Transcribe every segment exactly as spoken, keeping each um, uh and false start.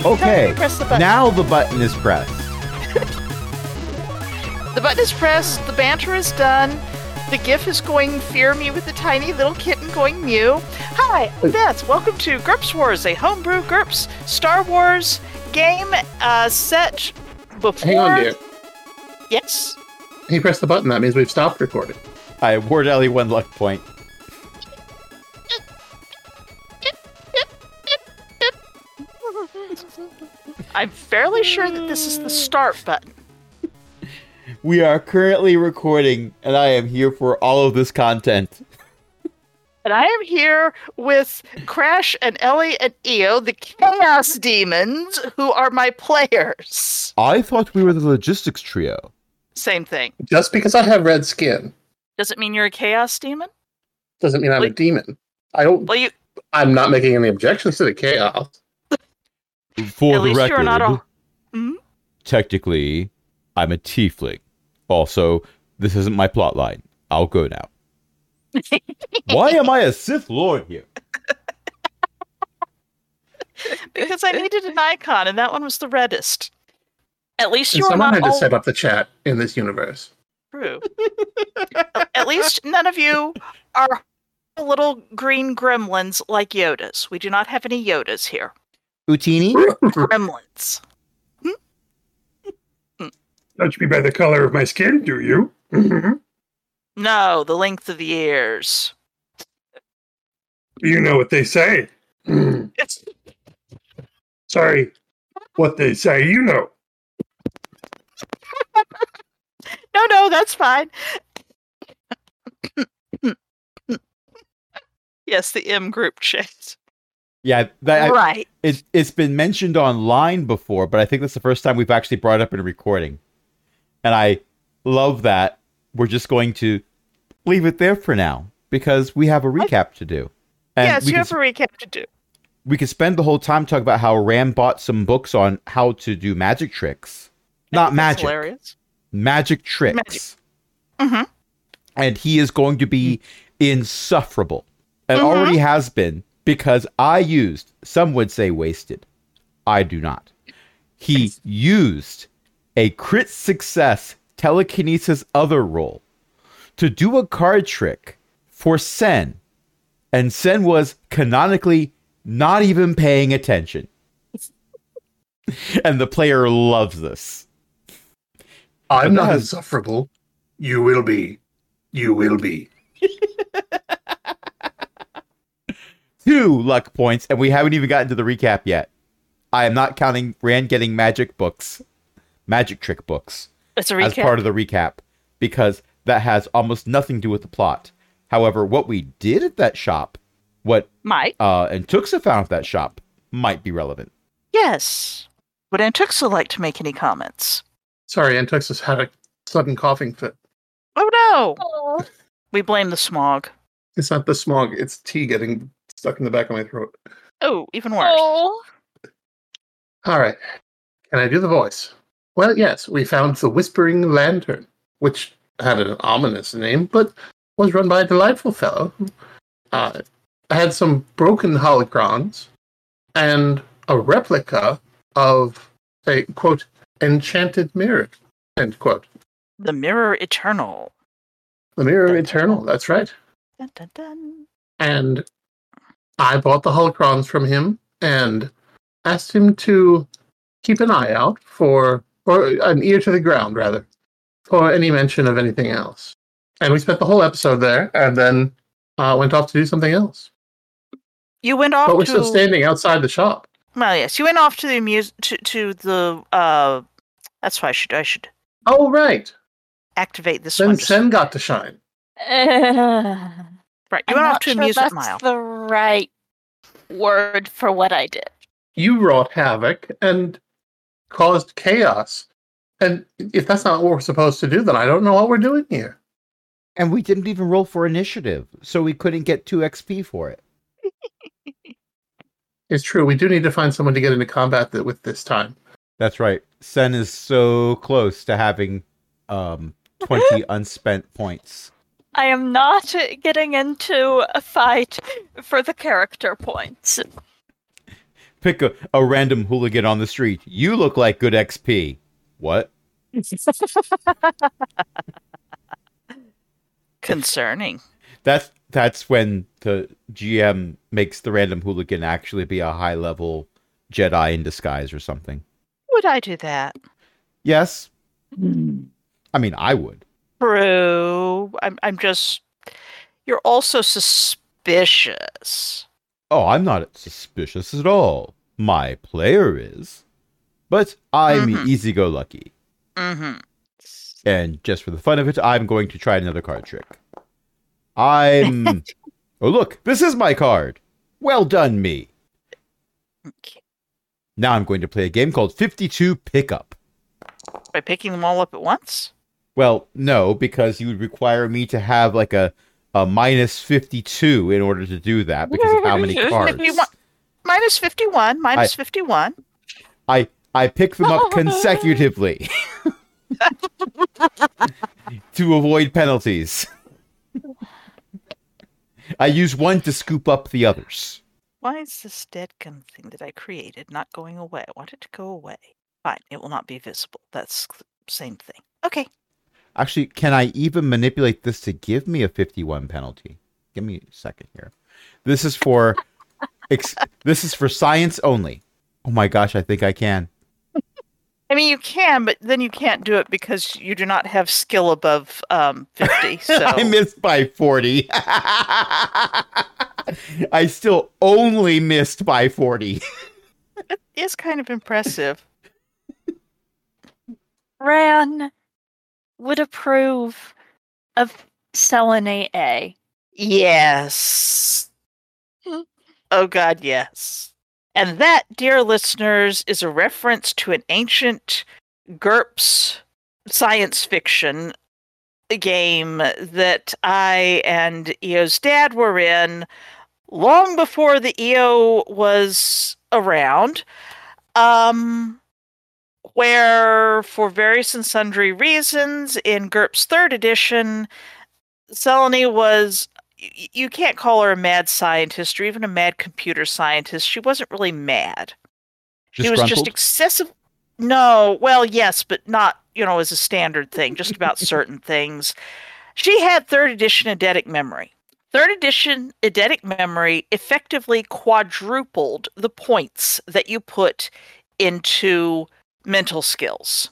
Okay, press the button. now the button is pressed. The button is pressed, the banter is done, the GIF is going fear me with the tiny little kitten going mew. Hi, I'm Beth. Welcome to GURPS Wars, a homebrew GURPS Star Wars game uh, set before... Hang on, dear. Yes? He pressed the button. That means we've stopped recording. I award Ellie one luck point. I'm fairly sure that this is the start button. We are currently recording, and I am here for all of this content. And I am here with Crash and Ellie and Eo, the Chaos Demons, who are my players. I thought we were the logistics trio. Same thing. Just because I have red skin Does it mean you're a Chaos Demon? doesn't mean I'm Well, a demon. I don't. Well, you I'm not making any objections to the chaos. For at the least record, you're not a. Hmm? technically, I'm a tiefling. Also, this isn't my plot line. I'll go now. Why am I a Sith Lord here? Because I needed an icon, and that one was the reddest. At least And you are someone not had to all set up the chat in this universe. true. At least none of you are little green gremlins like Yodas. We do not have any Yodas here. Utini? Gremlins. Judge me by the color of my skin, do you? Mm-hmm. No, the length of the ears. You know what they say. Mm. It's Sorry, what they say, you know. no, no, that's fine. Yes, the M group chat. Yeah, that, I- Right. it, it's been mentioned online before, but I think that's the first time we've actually brought it up in a recording. And I love that. We're just going to leave it there for now, because we have a recap to do. And Yes, we you can, have a recap to do. we could spend the whole time talking about how Ram bought some books on how to do magic tricks. Not That's magic. hilarious. Magic tricks. Magic. Mm-hmm. And he is going to be insufferable. And Mhm. already has been, because I used, some would say wasted. I do not. He used a crit success telekinesis other roll to do a card trick for Sen. And Sen was canonically not even paying attention. And the player loves this. I'm not Because- insufferable. You will be. You will be. Two luck points, and we haven't even gotten to the recap yet. I am not counting Rand getting magic books, magic trick books, It's a as recap. part of the recap, because that has almost nothing to do with the plot. However, what we did at that shop, what Might. uh, Antuxa found at that shop, might be relevant. Yes. Would Antuxa like to make any comments? Sorry, Antuxus had a sudden coughing fit. Oh no! Oh, We blame the smog. It's not the smog, it's tea getting stuck in the back of my throat. Oh, even worse. oh. All right. Can I do the voice? Well, yes, we found the Whispering Lantern, which had an ominous name, but was run by a delightful fellow. Uh, I had some broken holocrons and a replica of a, quote, enchanted mirror, end quote. The Mirror Eternal. The Mirror Eternal, that's right. Dun, dun, dun. And I bought the holocrons from him and asked him to keep an eye out for, or an ear to the ground, rather, for any mention of anything else. And we spent the whole episode there, and then uh, went off to do something else. You went off But we're to still standing outside the shop. well, yes, you went off to the amuse to to the uh. That's why I should I should Oh, right. activate this Then one. just- Sen got to shine. Uh, right, you I'm went off not to sure amusement that's mile. the right word for what I did. You wrought havoc and caused chaos. And if that's not what we're supposed to do, then I don't know what we're doing here. And we didn't even roll for initiative, so we couldn't get two X P for it. It's true. We do need to find someone to get into combat th- with this time. That's right. Sen is so close to having um, twenty unspent points. I am not getting into a fight for the character points. pick a, a random hooligan on the street. You look like good X P. What? Concerning. That's that's when the G M makes the random hooligan actually be a high level Jedi in disguise or something. Would I do that? Yes. I mean, I would. True. I'm. I'm just. You're also suspicious. Oh, I'm not suspicious at all. My player is, but I'm Mhm. easy-go-lucky. Mm-hmm. And just for the fun of it, I'm going to try another card trick. I'm... oh, look, this is my card. Well done, me. Okay. Now I'm going to play a game called fifty-two Pickup. By picking them all up at once? Well, no, because you would require me to have like a, a minus fifty-two in order to do that because of how many cards. fifty-one. Minus fifty-one. Minus I- fifty-one. I, I pick them up consecutively to avoid penalties. I use one to scoop up the others. Why is this dead gun thing that I created not going away? I want it to go away. Fine, it will not be visible. That's the same thing. Okay. Actually, can I even manipulate this to give me a fifty-one penalty? Give me a second here. This is for ex- this is for science only. Oh my gosh, I think I can. I mean, you can, but then you can't do it because you do not have skill above um, fifty. So I missed by forty. I still only missed by forty. it is kind of impressive. Ran would approve of Selenite A. Yes. Oh, God, yes. And that, dear listeners, is a reference to an ancient GURPS science fiction game that I and E O's dad were in long before the E O was around, um, where, for various and sundry reasons, in GURPS third edition, Selene was... You can't call her a mad scientist or even a mad computer scientist. She wasn't really mad. She was just excessive. No, well, yes, but not, you know, as a standard thing, just about certain things. She had third edition eidetic memory. Third edition eidetic memory effectively quadrupled the points that you put into mental skills.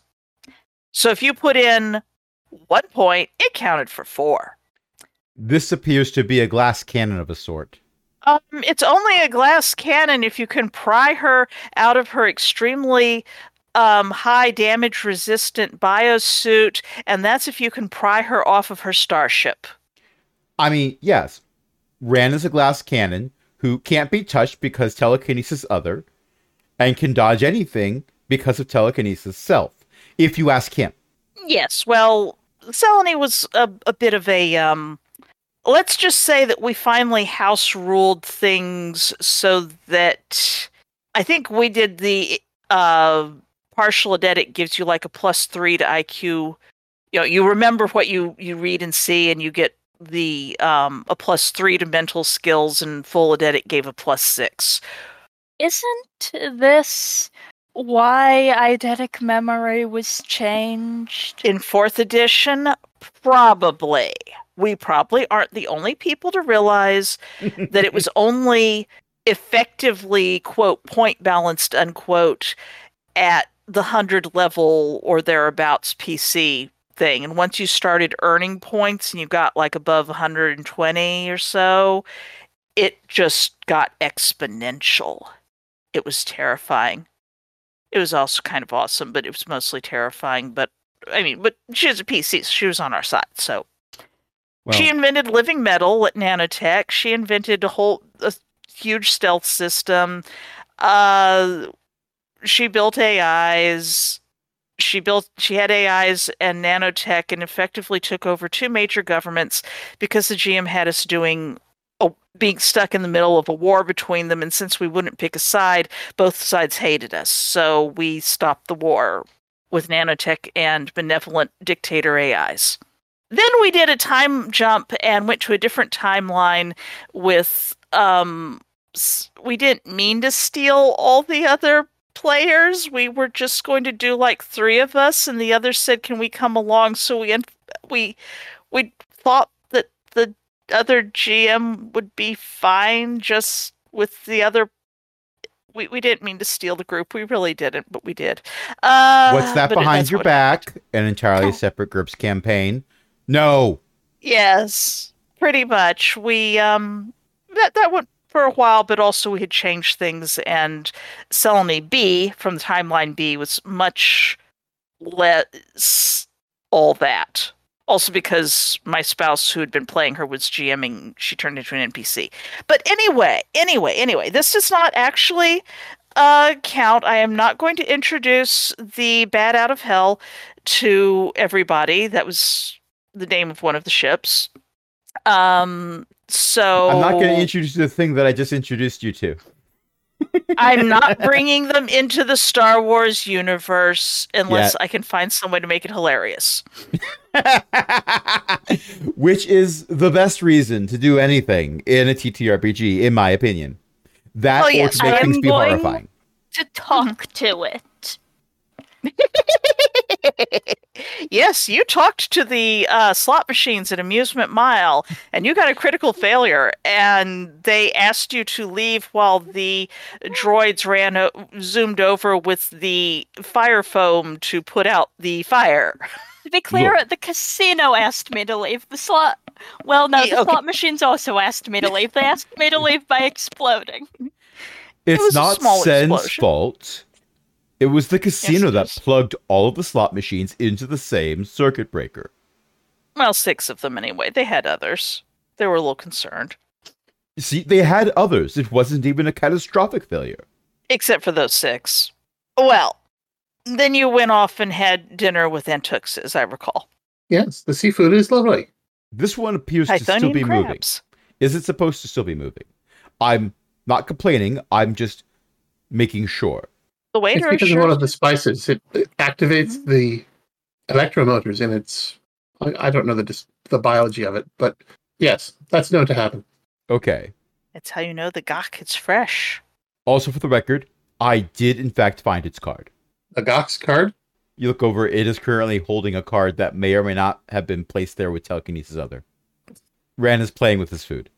So if you put in one point, it counted for four. This appears to be a glass cannon of a sort. Um, it's only a glass cannon if you can pry her out of her extremely um, high damage resistant biosuit, and that's if you can pry her off of her starship. I mean, yes, Ran is a glass cannon who can't be touched because telekinesis other, and can dodge anything because of telekinesis self, if you ask him. Yes, well, Selene was a, a bit of a... Um, let's just say that we finally house ruled things so that I think we did the uh, partial eidetic gives you like a plus three to I Q. You know, you remember what you, you read and see, and you get the um, a plus three to mental skills, and full eidetic gave a plus six. Isn't this why eidetic memory was changed? In fourth edition, probably. We probably aren't the only people to realize that it was only effectively, quote, point balanced, unquote, at the one hundred level or thereabouts P C thing. And once you started earning points and you got like above one hundred twenty or so, it just got exponential. It was terrifying. It was also kind of awesome, but it was mostly terrifying. But, I mean, but she was a P C, so she was on our side, so... Well, She invented living metal at nanotech. She invented a whole a huge stealth system. Uh, she built A Is. She built. She had A Is and nanotech, and effectively took over two major governments because the G M had us doing a, being stuck in the middle of a war between them. And since we wouldn't pick a side, both sides hated us. So we stopped the war with nanotech and benevolent dictator A Is. Then we did a time jump and went to a different timeline with um, s- we didn't mean to steal all the other players. We were just going to do like three of us, and the others said, "Can we come along?" So we en- we we thought that the other G M would be fine just with the other. We we didn't mean to steal the group. We really didn't, but we did. Uh, What's that but it- behind that's your what happened. back? An entirely separate GURPS campaign? No. Yes, pretty much. We um that that went for a while, but also we had changed things, and Selene B from the timeline B was much less all that. Also because my spouse who had been playing her was GMing, she turned into an N P C. But anyway, anyway, anyway, this does not actually uh count. I am not going to introduce the Bat Out of Hell to everybody. That was the name of one of the ships. Um, so I'm not going to introduce you to the thing that I just introduced you to. I'm not bringing them into the Star Wars universe unless Yet. I can find some way to make it hilarious. Which is the best reason to do anything in a T T R P G, in my opinion. That Oh, or yes, to make I things am be going- horrifying. To talk to it. Yes, you talked to the uh, slot machines at Amusement Mile, and you got a critical failure, and they asked you to leave while the droids ran o- zoomed over with the fire foam to put out the fire. To be clear, Look. the casino asked me to leave. The slot. Well, no, Yeah, the okay. slot machines also asked me to leave. They asked me to leave by exploding. It's was a not small Sen's explosion. fault. It was the casino it that is. plugged all of the slot machines into the same circuit breaker. Well, six of them anyway. They had others. They were a little concerned. See, they had others. It wasn't even a catastrophic failure. Except for those six. Well, then you went off and had dinner with Antux, as I recall. Yes, the seafood is lovely. This one appears to still Pythonian be moving. crabs. Is it supposed to still be moving? I'm not complaining. I'm just making sure. The It's waiter because of assures one of the spices. It, it activates the electromotors in its. I, I don't know the dis- the biology of it, but yes, that's known to happen. Okay. That's how you know the gawk is fresh. Also, for the record, I did in fact find its card. A Gox card. You look over, it is currently holding a card that may or may not have been placed there with telekinesis other. Ran is playing with his food.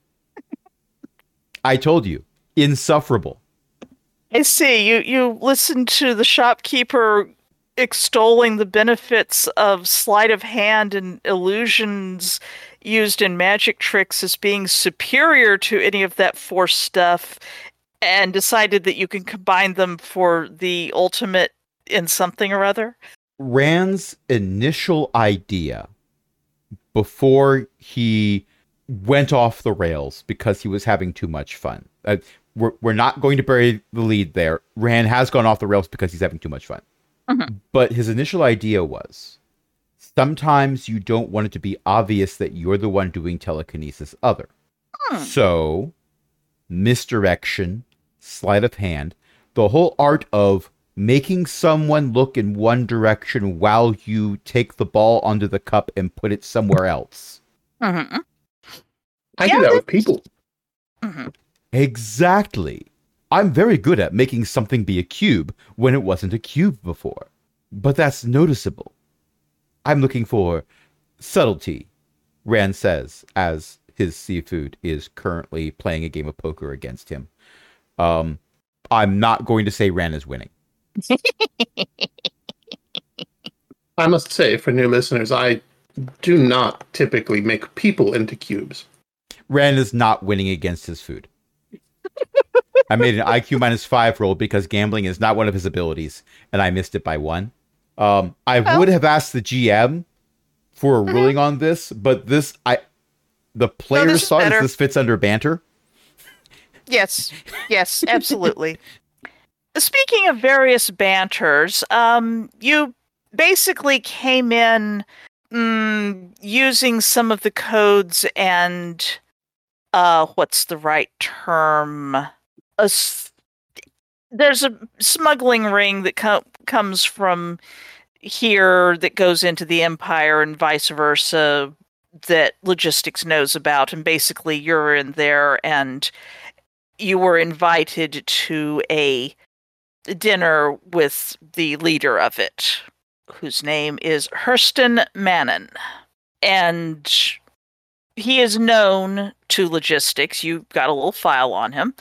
I told you, insufferable. I see. You you listened to the shopkeeper extolling the benefits of sleight of hand and illusions used in magic tricks as being superior to any of that force stuff, and decided that you can combine them for the ultimate in something or other. Rand's initial idea before he went off the rails because he was having too much fun. Uh, we're, we're not going to bury the lead there. Rand has gone off the rails because he's having too much fun. Mhm. But his initial idea was sometimes you don't want it to be obvious that you're the one doing telekinesis other. Hmm. So, misdirection, sleight of hand, the whole art of making someone look in one direction while you take the ball under the cup and put it somewhere else. Mm-hmm. I Yeah, do that with that's- people. Mm-hmm. Exactly. I'm very good at making something be a cube when it wasn't a cube before. But that's noticeable. I'm looking for subtlety, Rand says, as his seafood is currently playing a game of poker against him. Um, I'm not going to say Rand is winning. I must say, for new listeners, I do not typically make people into cubes. Rand is not winning against his food. I made an I Q minus five roll because gambling is not one of his abilities, and I missed it by one. Um, I Oh. would have asked the G M for a ruling on this, but this, I, the players this is thought better. this fits under banter. Yes, yes, absolutely. Speaking of various banters, um, you basically came in mm, using some of the codes and uh, what's the right term? A s- there's a smuggling ring that co- comes from here that goes into the Empire and vice versa that logistics knows about, and basically you're in there and you were invited to a dinner with the leader of it, whose name is Hurston Mannon. And he is known to logistics. You've got a little file on him.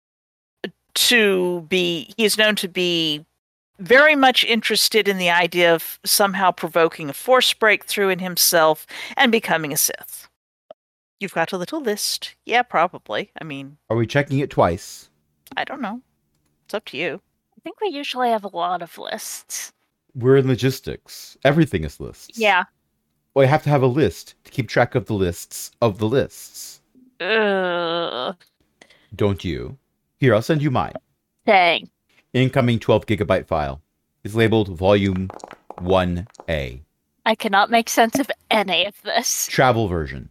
To be, he is known to be very much interested in the idea of somehow provoking a force breakthrough in himself and becoming a Sith. You've got a little list. Yeah, probably. I mean... Are we checking it twice? I don't know. It's up to you. I think we usually have a lot of lists. We're in logistics. Everything is lists. Yeah. Well, you have to have a list to keep track of the lists of the lists. Ugh. Don't you? Here, I'll send you mine. Dang. Incoming twelve gigabyte file is labeled Volume one A. I cannot make sense of any of this. Travel version.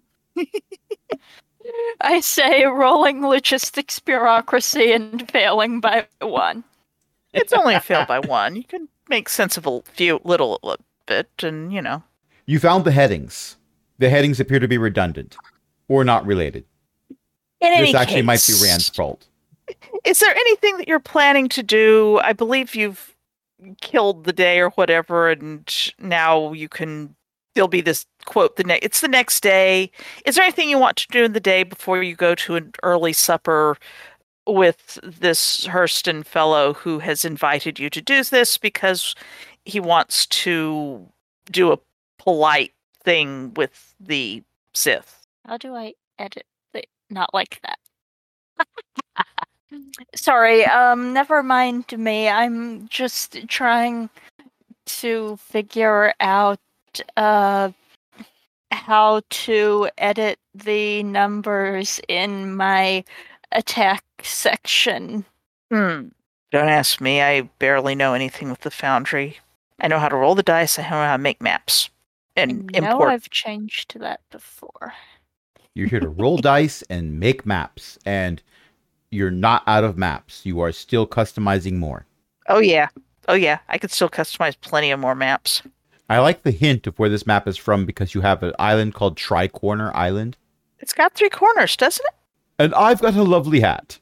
I say rolling logistics bureaucracy and failing by one. It's only a fail by one. You can make sense of a few little bit, and, you know. You found the headings. The headings appear to be redundant or not related. In any this actually case, might be Rand's fault. Is there anything that you're planning to do? I believe you've killed the day or whatever, and now you can. There'll be this quote. The ne- It's the next day. Is there anything you want to do in the day before you go to an early supper with this Hurston fellow who has invited you to do this because he wants to do a polite thing with the Sith? How do I edit it? Not like that. Sorry, um, never mind me. I'm just trying to figure out uh, how to edit the numbers in my attack section. Hmm. Don't ask me. I barely know anything with the Foundry. I know how to roll the dice. I know how to make maps. And I know import. I've changed that before. You're here to roll dice and make maps, and you're not out of maps. You are still customizing more. Oh, yeah. Oh, yeah. I could still customize plenty of more maps. I like the hint of where this map is from because you have an island called Tricorner Island. It's got three corners, doesn't it? And I've got a lovely hat.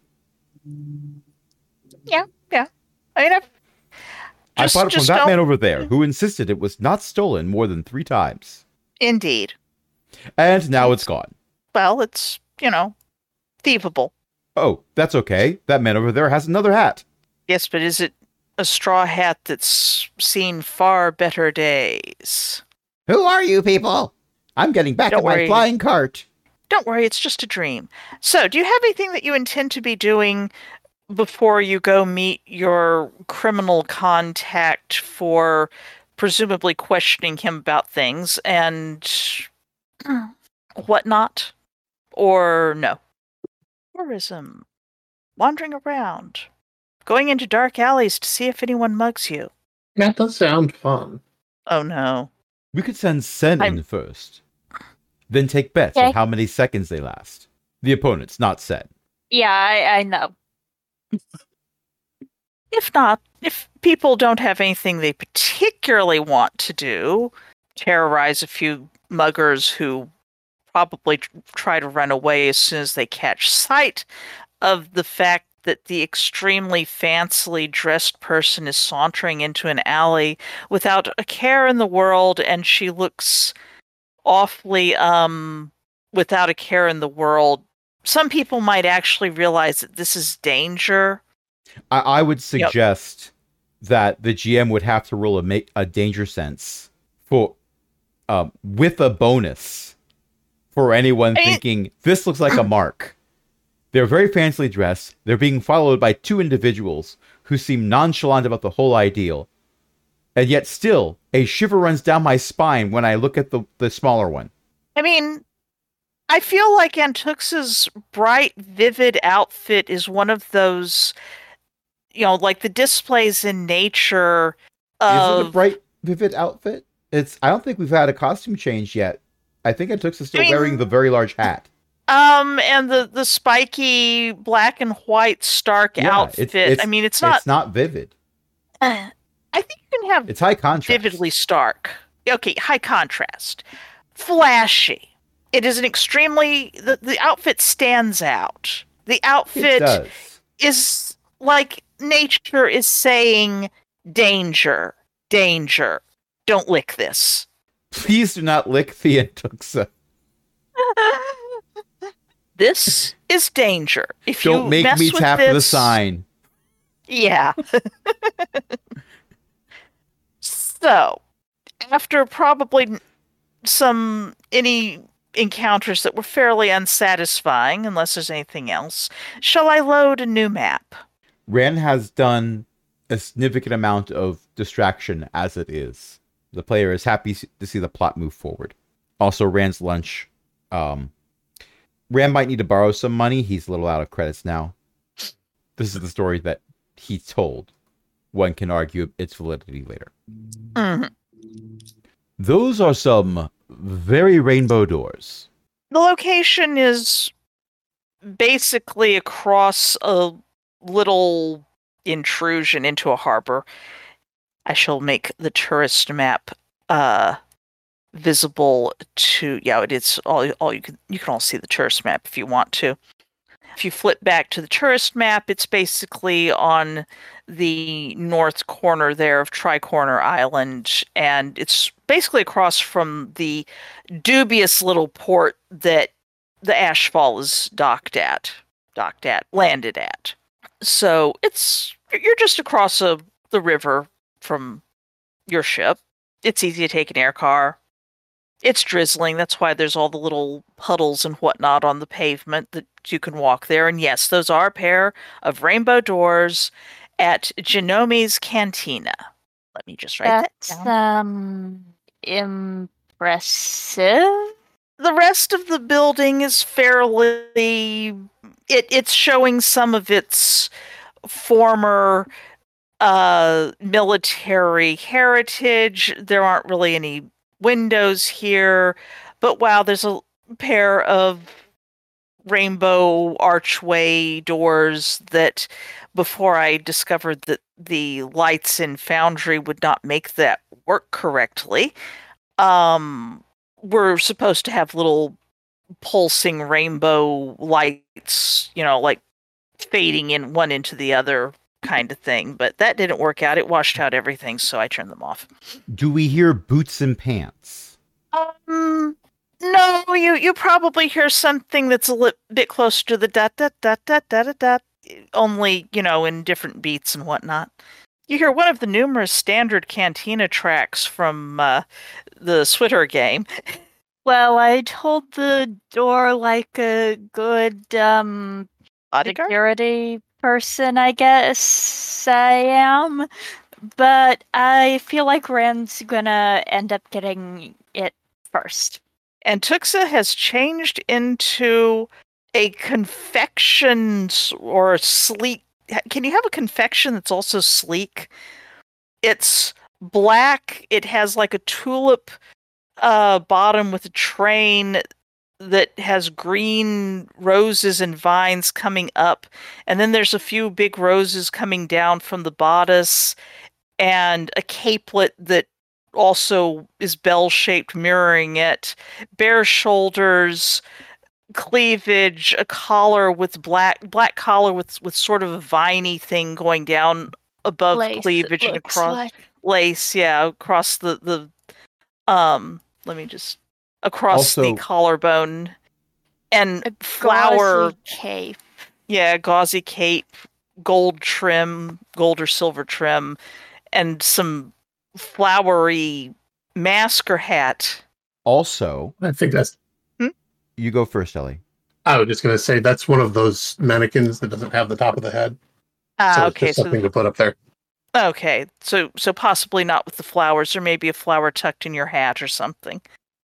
Yeah, yeah. I mean, I've I just, bought it from just that don't- man over there who insisted it was not stolen more than three times. Indeed. And now it's gone. Well, it's, you know, thievable. Oh, that's okay. That man over there has another hat. Yes, but is it a straw hat that's seen far better days? Who are you people? I'm getting back Don't in my worry. flying cart. Don't worry, it's just a dream. So, do you have anything that you intend to be doing before you go meet your criminal contact for presumably questioning him about things and whatnot? Or no? Tourism. Wandering around. Going into dark alleys to see if anyone mugs you. That does sound fun. Oh no. We could send Sen I'm- in first. Then take bets Okay. on how many seconds they last. The opponents, not Sen. Yeah, I, I know. If not, if people don't have anything they particularly want to do, terrorize a few muggers who probably tr- try to run away as soon as they catch sight of the fact that the extremely fancily dressed person is sauntering into an alley without a care in the world, and she looks awfully um without a care in the world. Some people might actually realize that this is danger. I, I would suggest that the G M would have to roll a, ma- a danger sense for um, with a bonus for anyone I mean- thinking this looks like a mark. They're very fancily dressed. They're being followed by two individuals who seem nonchalant about the whole ideal. And yet still, a shiver runs down my spine when I look at the, the smaller one. I mean, I feel like Antux's bright, vivid outfit is one of those, you know, like the displays in nature Is of... it a bright, vivid outfit? It's. I don't think we've had a costume change yet. I think Antux is still I mean- wearing the very large hat. Um, and the, the spiky black and white Stark Yeah, outfit. it's- it's- I mean, it's not... It's not vivid. I think you can have It's high contrast. vividly stark. Okay, high contrast. Flashy. It is an extremely... The, the outfit stands out. The It outfit does. is like nature is saying, danger, danger. Don't lick this. Please do not lick Thea and Tuxa. This is danger. If Don't you make mess me with tap this, the sign. Yeah. So, after probably some any encounters that were fairly unsatisfying, unless there's anything else, shall I load a new map? Rand has done a significant amount of distraction as it is. The player is happy to see the plot move forward. Also, Rand's lunch. Um, Rand might need to borrow some money. He's a little out of credits now. This is the story that he told. One can argue its validity later. Mhm. Those are some very rainbow doors. The location is basically across a little intrusion into a harbor. I shall make the tourist map uh, visible to yeah, it is all all you can you can all see the tourist map if you want to. If you flip back to the tourist map, it's basically on the north corner there of Tricorner Island, and it's basically across from the dubious little port that the Ashfall is docked at, docked at, landed at. So it's you're just across a, the river from your ship. It's easy to take an air car. It's drizzling. That's why there's all the little puddles and whatnot on the pavement that you can walk there. And yes, those are a pair of rainbow doors at Genomi's Cantina. Let me just write That's that down. um impressive. The rest of the building is fairly... It, it's showing some of its former uh, military heritage. There aren't really any windows here, but wow, there's a pair of rainbow archway doors that before I discovered that the lights in Foundry would not make that work correctly, um, we're supposed to have little pulsing rainbow lights, you know, like fading in one into the other kind of thing, but that didn't work out. It washed out everything, so I turned them off. Do we hear boots and pants? Um, no, you you probably hear something that's a li- bit closer to the dot dot dot dot dot dot dot, only, you know, in different beats and whatnot. You hear one of the numerous standard Cantina tracks from uh, the Switter game. Well, I told the door like a good um Bodyguard? security person, I guess I am. But I feel like Rand's gonna end up getting it first. And Tuxa has changed into a confection s- or sleek. Can you have a confection that's also sleek? It's black. It has like a tulip uh, bottom with a train that has green roses and vines coming up. And then there's a few big roses coming down from the bodice and a capelet that also is bell-shaped, mirroring it. Bare shoulders, cleavage, a collar with black black collar with with sort of a viney thing going down above Lace, it cleavage and looks across like. lace, yeah, across the the um. Let me just across Also- the collarbone and A flower. gauzy cape. Yeah, gauzy cape, gold trim, gold or silver trim, and some flowery mask or hat. Also, I think that's. you go first, Ellie. I was just going to say that's one of those mannequins that doesn't have the top of the head. Ah, so it's okay, just so something to put up there. okay, so so possibly not with the flowers, or maybe a flower tucked in your hat or something.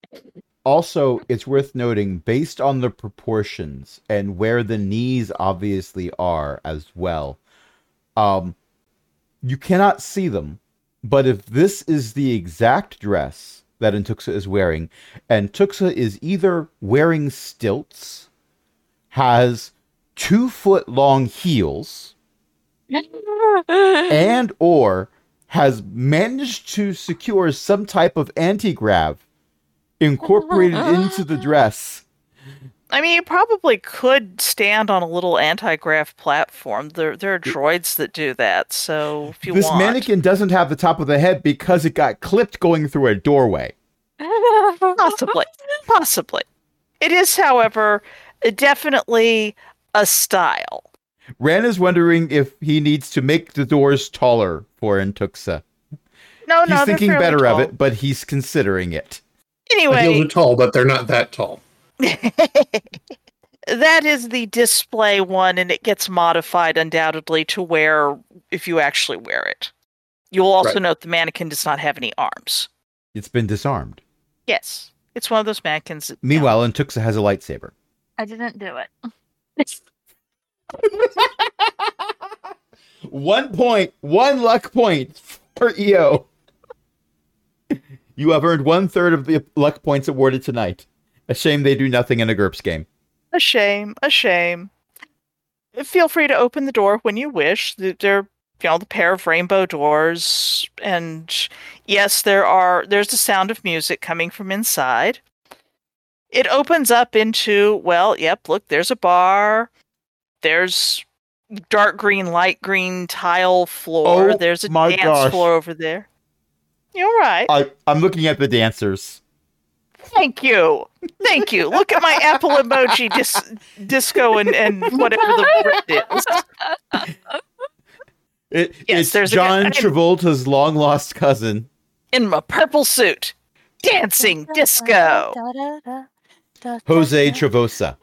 Also, it's worth noting, based on the proportions and where the knees obviously are as well, um, you cannot see them. But if this is the exact dress that Tuxa is wearing, and Tuxa is either wearing stilts, has two foot long heels, and or has managed to secure some type of anti-grav incorporated into the dress, I mean, you probably could stand on a little anti-grav platform. There, there are droids that do that. So if you This want, mannequin doesn't have the top of the head because it got clipped going through a doorway. possibly, possibly, it is, however, definitely a style. Ran is wondering if he needs to make the doors taller for Antuxa. No, He's no, they're thinking fairly better tall. of it, but he's considering it. The heels Anyway, are tall, but they're not that tall. that is the display one, and it gets modified undoubtedly to wear if you actually wear it. You'll also Right. note the mannequin does not have any arms. It's been disarmed. Yes, it's one of those mannequins. That, Meanwhile, Antuxa has a lightsaber. I didn't do it. One point, one luck point for E O. You have earned one third of the luck points awarded tonight. A shame they do nothing in a GURPS game. A shame, a shame. Feel free to open the door when you wish. Th- They're, you know, the pair of rainbow doors, and yes, there are. There's the sound of music coming from inside. It opens up into, well, yep. Look, there's a bar. There's dark green, light green tile floor. Oh, there's a my dance gosh. floor over there. You're right. I, I'm looking at the dancers. Thank you. Thank you. Look at my Apple emoji dis- disco and, and whatever the rip is. It, Yes, it's there's a John guy- Travolta's long lost cousin. In my purple suit. Dancing disco. Jose Travosa.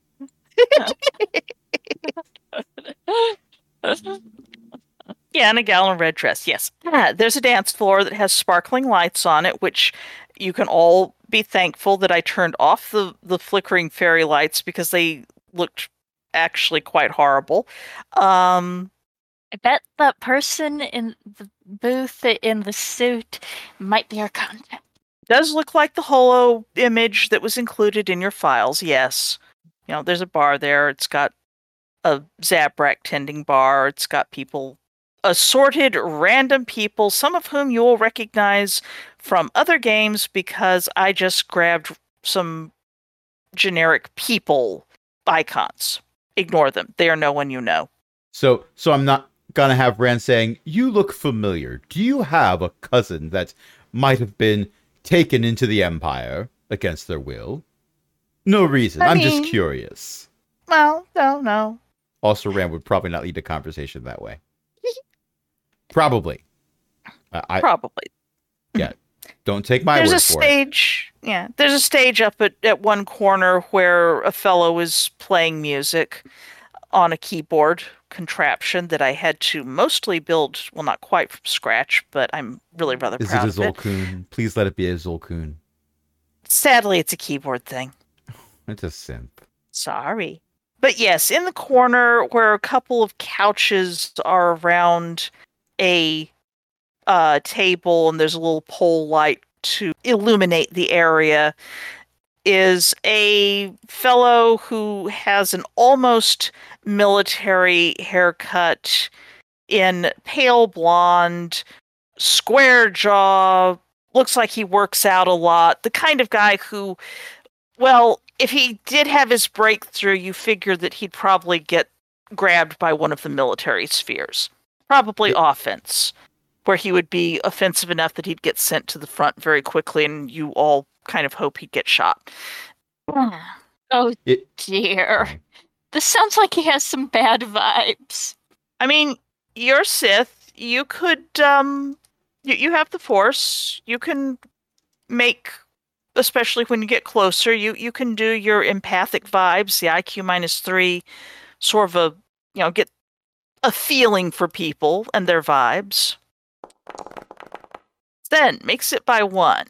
Yeah, and a gal in a red dress. Yes. Ah, there's a dance floor that has sparkling lights on it, which you can all be thankful that I turned off the, the flickering fairy lights because they looked actually quite horrible. Um, I bet that person in the booth in the suit might be our contact. does look like the holo image that was included in your files, yes. You know, there's a bar there. It's got a Zabrak tending bar. It's got people, assorted random people, some of whom you will recognize from other games because I just grabbed some generic people icons. Ignore them. They are no one you know. So, so I'm not gonna have Rand saying, "You look familiar. Do you have a cousin that might have been taken into the Empire against their will?" No reason. I I'm mean- just curious. Well, no, no. Also, Rand would probably not lead a conversation that way. Probably. Uh, I Probably. don't take my There's word a for it. stage, yeah. There's a stage up at, at one corner where a fellow is playing music on a keyboard contraption that I had to mostly build, well, not quite from scratch, but I'm really rather Is it proud a of it. Zolkun? Please let it be a Zolkun. Sadly, it's a keyboard thing. It's a synth. Sorry. But yes, in the corner where a couple of couches are around a uh, table and there's a little pole light to illuminate the area is a fellow who has an almost military haircut in pale blonde, square jaw, looks like he works out a lot. The kind of guy who, well, if he did have his breakthrough, you figure that he'd probably get grabbed by one of the military spheres. Probably offense, where he would be offensive enough that he'd get sent to the front very quickly and you all kind of hope he'd get shot. Oh It, dear. This sounds like he has some bad vibes. I mean, you're Sith. You could, um, you, you have the Force. You can make, especially when you get closer, you, you can do your empathic vibes, the I Q minus three, sort of a, you know, get a feeling for people and their vibes. Then makes it by one.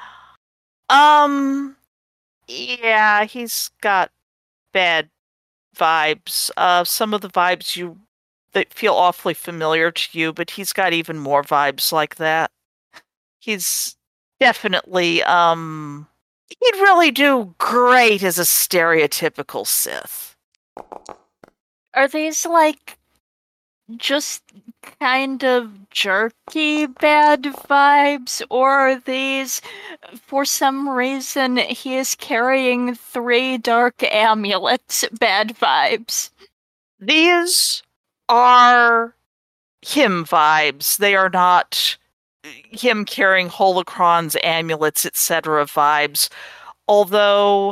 Um, yeah, he's got bad vibes. Uh, some of the vibes you that feel awfully familiar to you, but he's got even more vibes like that. He's definitely, um, he'd really do great as a stereotypical Sith. Are these like just kind of jerky bad vibes, or are these, for some reason, he is carrying three dark amulets bad vibes? These are him vibes. They are not him carrying holocrons, amulets, et cetera vibes. Although,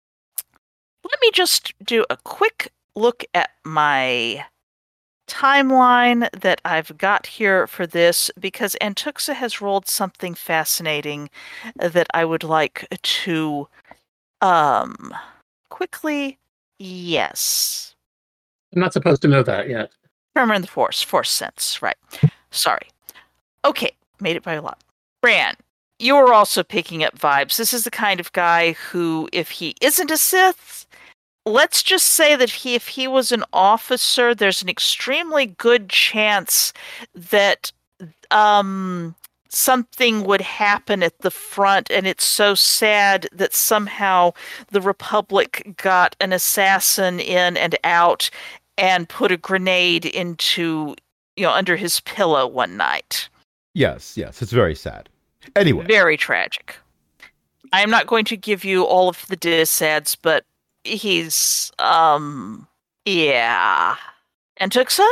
let me just do a quick look at my timeline that I've got here for this, because Antuxa has rolled something fascinating that I would like to um quickly. Yes. I'm not supposed to know that yet. Tremor in the Force, Force sense, right. Sorry. Okay, made it by a lot. Bran, you are also picking up vibes. This is the kind of guy who, if he isn't a Sith, let's just say that he, if he was an officer, there's an extremely good chance that um, something would happen at the front, and it's so sad that somehow the Republic got an assassin in and out and put a grenade into, you know, under his pillow one night. Yes, yes, it's very sad. Anyway. Very tragic. I am not going to give you all of the disads, but he's, um, yeah. Antuxa,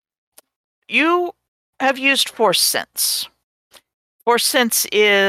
you have used Force Sense. Force Sense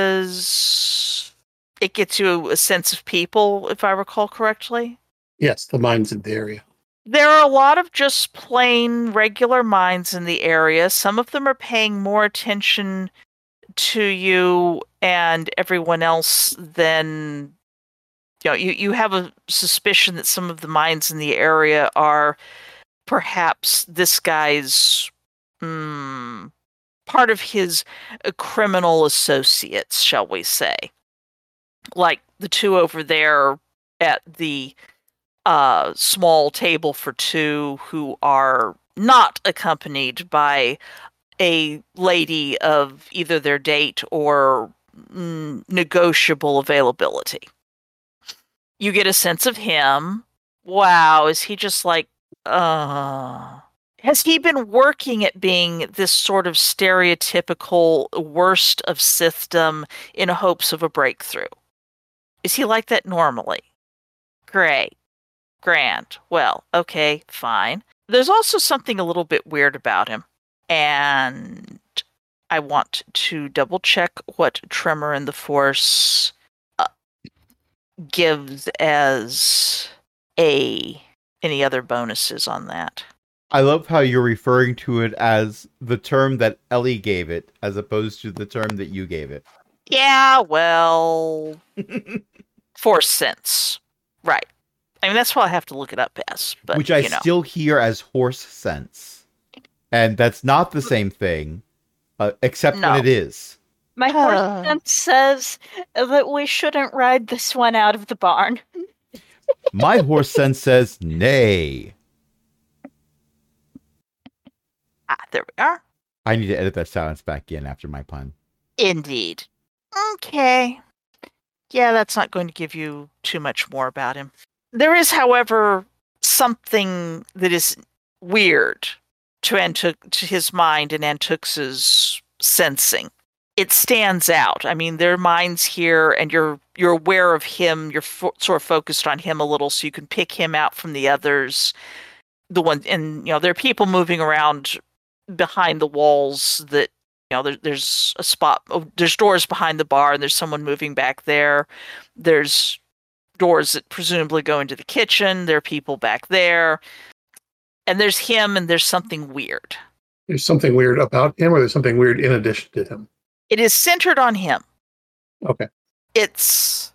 is, it gets you a sense of people, if I recall correctly. Yes, the mines in the area. There are a lot of just plain regular mines in the area. Some of them are paying more attention to you and everyone else than, you know, you, you have a suspicion that some of the mines in the area are perhaps this guy's mm, part of his uh, criminal associates, shall we say. Like the two over there at the uh, small table for two who are not accompanied by a lady of either their date or mm, negotiable availability. You get a sense of him. Wow, is he just like, uh... has he been working at being this sort of stereotypical worst of Sithdom in hopes of a breakthrough? Is he like that normally? Great. Grand. Well, okay, fine. There's also something a little bit weird about him. And I want to double check what Tremor in the Force uh, gives as a any other bonuses on that. I love how you're referring to it as the term that Ellie gave it, as opposed to the term that you gave it. Yeah, well, Force sense, right? I mean, that's why I have to look it up as, but which I you know. still hear as horse sense, and that's not the same thing, uh, except No. when it is. My horse sense says that we shouldn't ride this one out of the barn. My horse sense says nay. Ah, there we are. I need to edit that silence back in after my pun. Indeed. Okay. Yeah, that's not going to give you too much more about him. There is, however, something that is weird to Antuk, to his mind and Antux's sensing. It stands out. I mean, there are minds here, and you're you're aware of him. You're fo- sort of focused on him a little, so you can pick him out from the others. The one, and you know, there are people moving around behind the walls. That you know, there, there's a spot. Oh, there's doors behind the bar, and there's someone moving back there. There's doors that presumably go into the kitchen. There are people back there, and there's him, and there's something weird. There's something weird about him, or there's something weird in addition to him? It is centered on him. Okay. It's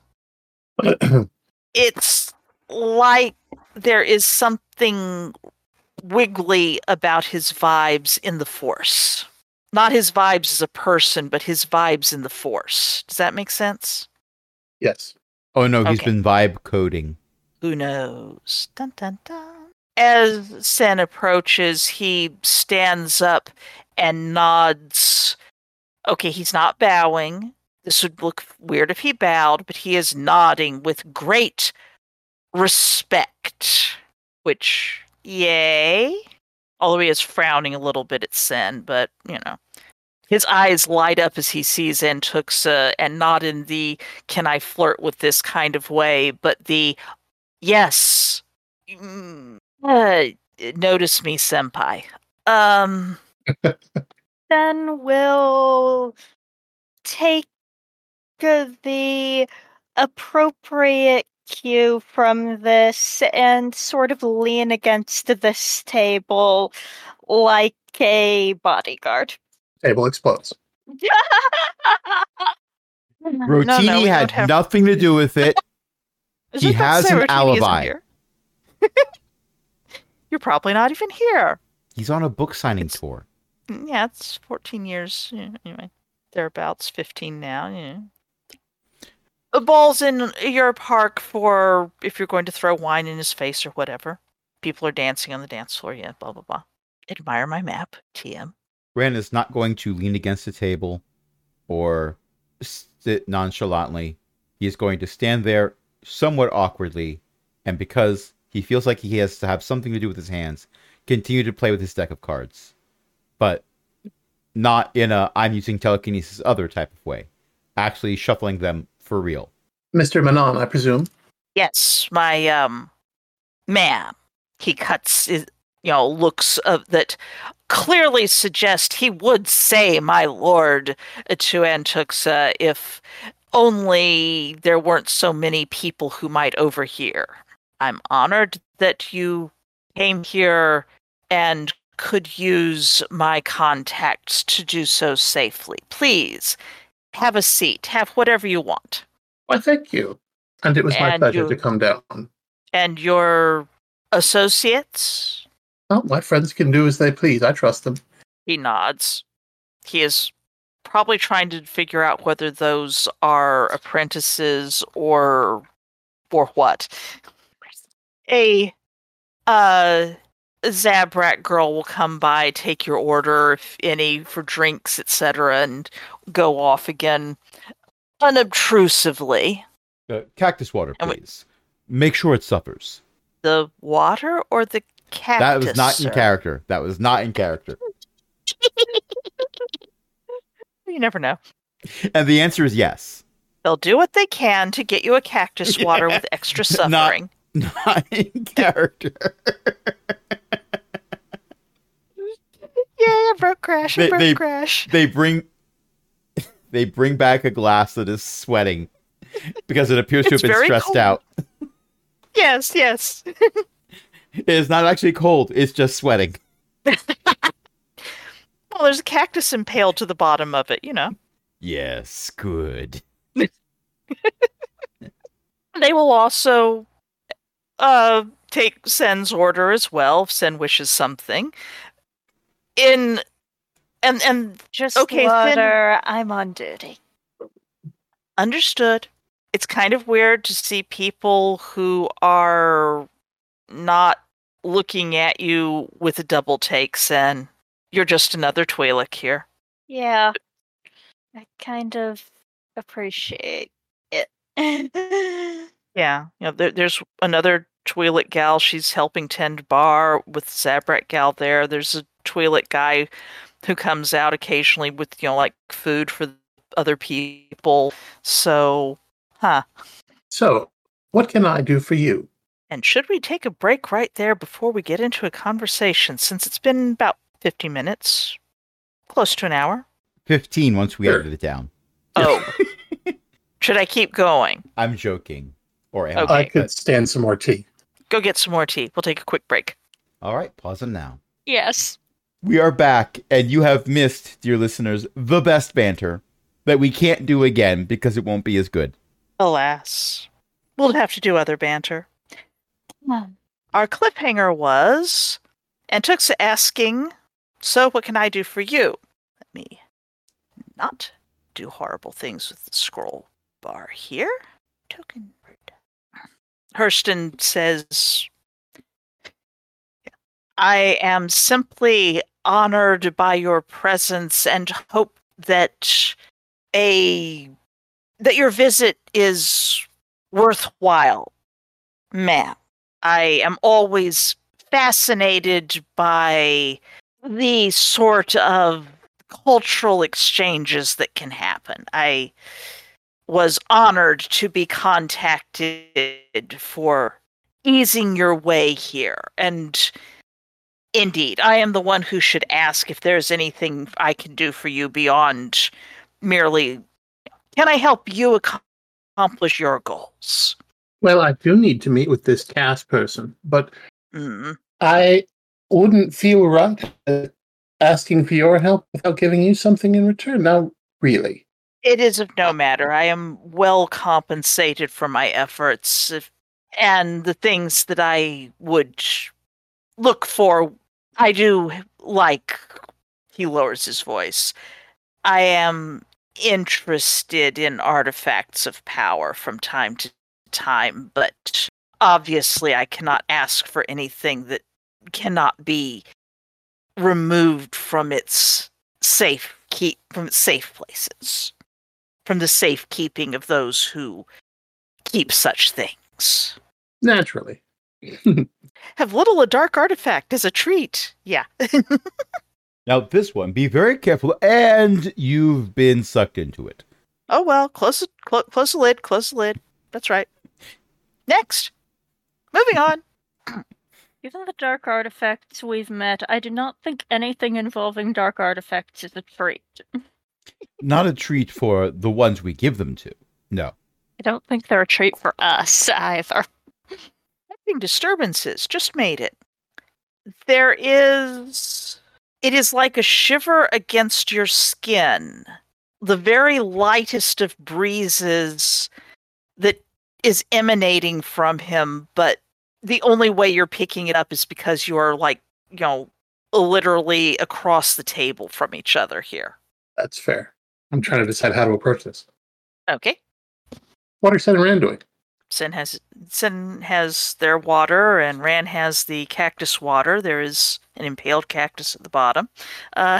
it's like there is something wiggly about his vibes in the Force. Not his vibes as a person, but his vibes in the Force. Does that make sense? Yes. Oh no, he's Okay. been vibe coding. Who knows? Dun, dun, dun. As Sen approaches, he stands up and nods. Okay, he's not bowing. This would look weird if he bowed, but he is nodding with great respect. Which, yay. Although he is frowning a little bit at Sen, but, you know. His eyes light up as he sees Antuxa, and not in the can I flirt with this kind of way, but the yes, mm, uh, notice me, senpai. Um, Then we'll take uh, the appropriate cue from this and sort of lean against this table like a bodyguard. Table explodes. Rotini no, no, we had don't have- nothing to do with it. I was He just about to has say, an Rotini isn't alibi. here. You're probably not even here. He's on a book signing tour. Yeah, it's fourteen years. Yeah, anyway, thereabouts, fifteen now. Yeah. The ball's in your park for if you're going to throw wine in his face or whatever. People are dancing on the dance floor. Yeah, blah, blah, blah. Admire my map, T M. Ren is not going to lean against the table or sit nonchalantly. He is going to stand there somewhat awkwardly, and because he feels like he has to have something to do with his hands, continue to play with his deck of cards. But not in a I'm using telekinesis other type of way. Actually shuffling them for real. Mister Manon, I presume. Yes, my, um, ma'am. He cuts, his, you know, looks of that clearly suggest he would say my lord to Antuxa if only there weren't so many people who might overhear. I'm honored that you came here and could use my contacts to do so safely. Please, have a seat. Have whatever you want. Why, thank you. And it was my And pleasure you- to come down. And your associates? Well, my friends can do as they please. I trust them. He nods. He is probably trying to figure out whether those are apprentices or or what. A uh Zabrak girl will come by, take your order, if any, for drinks, et cetera, and go off again unobtrusively. Uh, cactus water, And we- please. Make sure it suffers. The water or the cactus? That was not in sir? character. That was not in character. You never know. And the answer is yes. They'll do what they can to get you a cactus water with extra Not- suffering. Not in character. Yeah, broke crash, They- broke they- crash. They bring they bring back a glass that is sweating because it appears to It's have been very stressed cold. out. Yes, yes. It is not actually cold, it's just sweating. Well, there's a cactus impaled to the bottom of it, you know. Yes, good. They will also uh take Sen's order as well if Sen wishes something. In and and Just Okay, then- water. I'm on duty. understood. It's kind of weird to see people who are not looking at you with a double take, Sen. You're just another Twi'lek here. Yeah. I kind of appreciate it. Yeah, you know, there, there's another Twi'lek gal. She's helping tend bar with Zabrak gal there. There's a Twi'lek guy who comes out occasionally with, you know, like food for other people. So, huh. So, what can I do for you? And should we take a break right there before we get into a conversation, since it's been about fifty minutes? Close to an hour? fifteen once we Sure. edited it down. Oh. Should I keep going? I'm joking. Or am Okay. I? I could stand some more tea. Go get some more tea. We'll take a quick break. All right, pause them now. Yes. We are back, and you have missed, dear listeners, the best banter that we can't do again because it won't be as good. Alas. We'll have to do other banter. Our cliffhanger was Antuxa asking, so what can I do for you? Let me not do horrible things with the scroll bar here. Token. Hurston says, I am simply honored by your presence and hope that a that your visit is worthwhile, ma'am. I am always fascinated by the sort of cultural exchanges that can happen. I was honored to be contacted for easing your way here. And indeed, I am the one who should ask if there's anything I can do for you beyond merely, can I help you ac- accomplish your goals? Well, I do need to meet with this cast person, but Mm. I wouldn't feel right uh, asking for your help without giving you something in return. Now, really. It is of no matter. I am well compensated for my efforts if, and the things that I would look for. I do like, he lowers his voice, I am interested in artifacts of power from time to time, but obviously I cannot ask for anything that cannot be removed from its safe keep from its safe places, from the safekeeping of those who keep such things. Naturally. Have little a dark artifact as a treat. Yeah. Now, this one, be very careful, and you've been sucked into it. Oh well, close it, clo- close the lid, close the lid. That's right. Next. Moving on. Given the dark artifacts we've met, I do not think anything involving dark artifacts is a treat. Not a treat for the ones we give them to. No. I don't think they're a treat for us either. Having disturbances, just made it. There is... It is like a shiver against your skin. The very lightest of breezes that is emanating from him, but the only way you're picking it up is because you are, like, you know, literally across the table from each other here. That's fair. I'm trying to decide how to approach this. Okay. What are Sen and Rand doing? Sin has Sin has their water, and Ran has the cactus water. There is an impaled cactus at the bottom. Uh,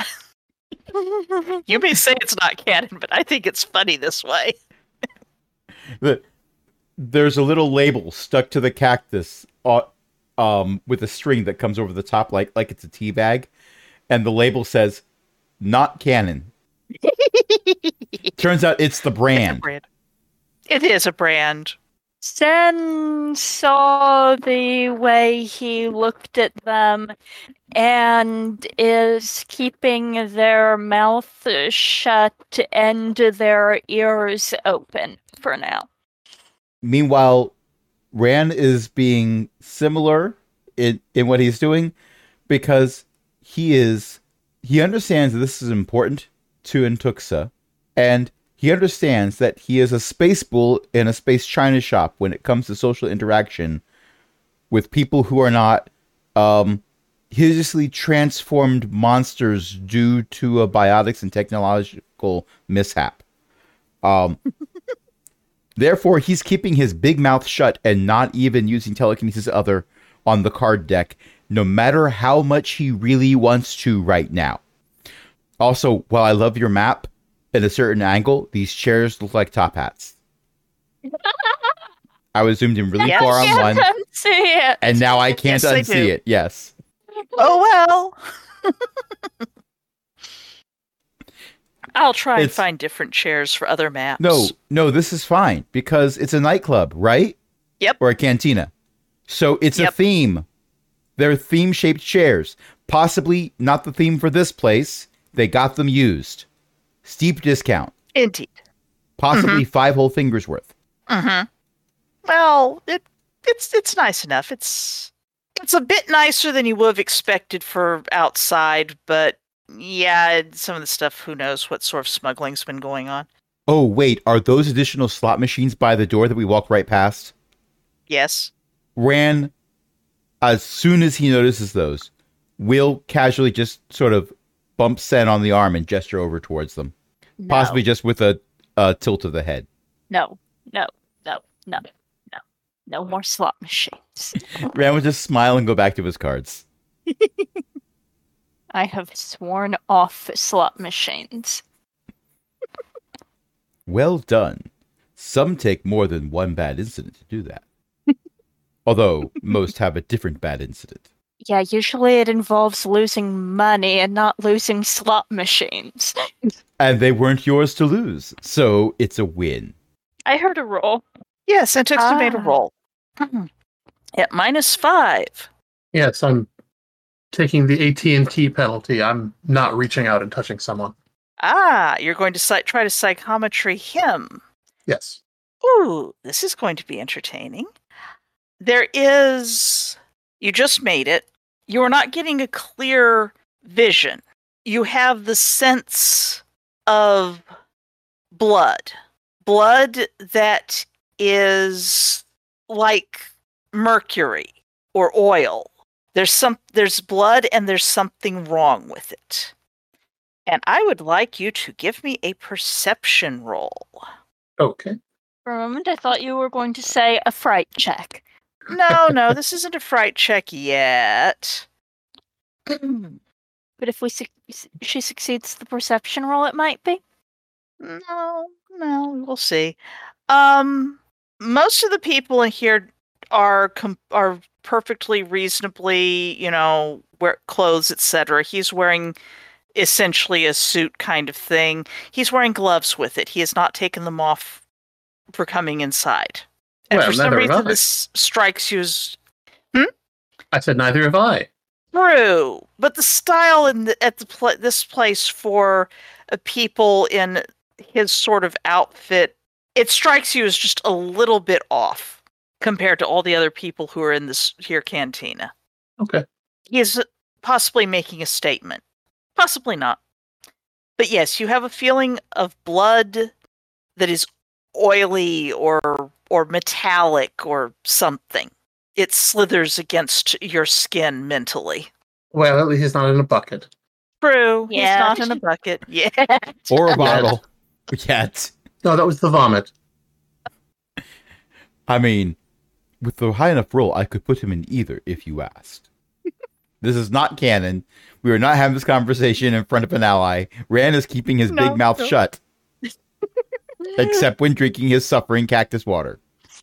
you may say it's not canon, but I think it's funny this way. The, there's a little label stuck to the cactus uh, um, with a string that comes over the top like, like it's a tea bag. And the label says, not canon. Turns out it's the brand. It's a brand. It is a brand. Sen saw the way he looked at them and is keeping their mouth shut and their ears open for now. Meanwhile, Ran is being similar in, in what he's doing because he is he understands that this is important to Intuxa, and he understands that he is a space bull in a space china shop when it comes to social interaction with people who are not um, hideously transformed monsters due to a biotics and technological mishap. Um, therefore, he's keeping his big mouth shut and not even using telekinesis other on the card deck, no matter how much he really wants to right now. Also, while I love your map, at a certain angle, these chairs look like top hats. I was zoomed in really Yes. far on one, See it. and now I can't Yes, they unsee do. it. Yes. Oh well. I'll try and It's- find different chairs for other maps. No, no, this is fine because it's a nightclub, right? Yep. Or a cantina. So it's a Yep. theme. They're theme-shaped chairs. Possibly not the theme for this place. They got them used. Steep discount. Indeed. Possibly five whole fingers worth. Mm-hmm. Well, it it's it's nice enough. It's it's a bit nicer than you would have expected for outside, but yeah, some of the stuff, who knows what sort of smuggling's been going on. Oh, wait. Are those additional slot machines by the door that we walked right past? Yes. Ran, as soon as he notices those, will casually just sort of bump Sen on the arm and gesture over towards them. No, Possibly just with a, a tilt of the head. no, no, no, no, no. No more slot machines. Ran would just smile and go back to his cards. I have sworn off slot machines. Well done. Some take more than one bad incident to do that. Although most have a different bad incident. Yeah, usually it involves losing money and not losing slot machines. And they weren't yours to lose, so it's a win. I heard a roll. Yes, Antixta Ah. made a roll. At minus five. Yes, I'm taking the A T and T penalty. I'm not reaching out and touching someone. Ah, you're going to psy- try to psychometry him. Yes. Ooh, this is going to be entertaining. There is... You just made it. You are not getting a clear vision. You have the sense of blood. Blood that is like mercury or oil. There's some there's blood and there's something wrong with it. And I would like you to give me a perception roll. Okay. For a moment, I thought you were going to say a fright check. No, no, this isn't a fright check yet. But if we su- she succeeds the perception roll, it might be. No, no, we'll see. Um, most of the people in here are com- are perfectly reasonably, you know, wear clothes, et cetera. He's wearing essentially a suit kind of thing. He's wearing gloves with it. He has not taken them off for coming inside. And Well, for some neither have reason, I. this strikes you as I said neither have I. true, but the style in the, at the pl- this place for uh, people in his sort of outfit, it strikes you as just a little bit off compared to all the other people who are in this here cantina. Okay. He is possibly making a statement, possibly not. But yes, you have a feeling of blood that is oily or or metallic or something. It slithers against your skin mentally. Well, at least he's not in a bucket. True. Yeah. He's not in a bucket. Yeah. Or a Yet. bottle. Yet. No, that was the vomit. I mean, with the high enough roll, I could put him in either if you asked. This is not canon. We are not having this conversation in front of an ally. Rand is keeping his No, big mouth no. shut. Except when drinking his suffering cactus water.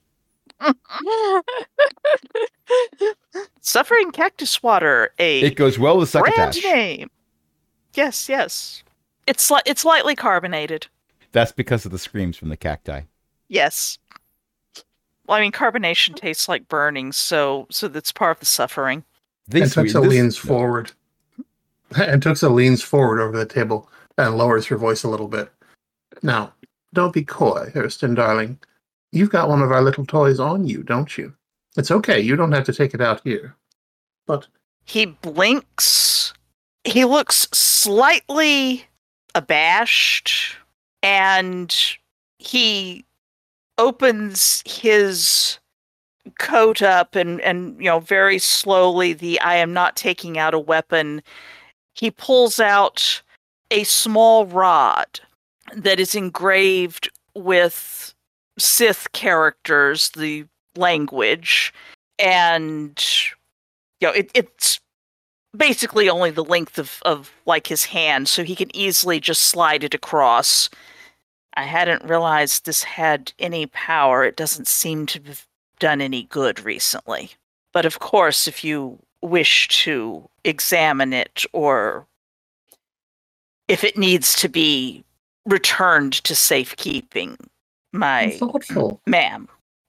Suffering cactus water, a It goes well with brand succotash. name. Yes, yes. It's li- it's lightly carbonated. That's because of the screams from the cacti. Yes. Well, I mean, carbonation tastes like burning, so so that's part of the suffering. They And sweeten Tuxa this- leans no. forward. And Tuxa leans forward over the table and lowers her voice a little bit. Now, don't be coy, Hurston, darling. You've got one of our little toys on you, don't you? It's okay. You don't have to take it out here. But He blinks. He looks slightly abashed, and he opens his coat up and, and you know, very slowly, the I am not taking out a weapon. He pulls out a small rod that is engraved with Sith characters, the language, and you know, it, it's basically only the length of, of like his hand, so he can easily just slide it across. I hadn't realized this had any power. It doesn't seem to have done any good recently. But of course, if you wish to examine it, or if it needs to be returned to safekeeping, my thoughtful. ma'am.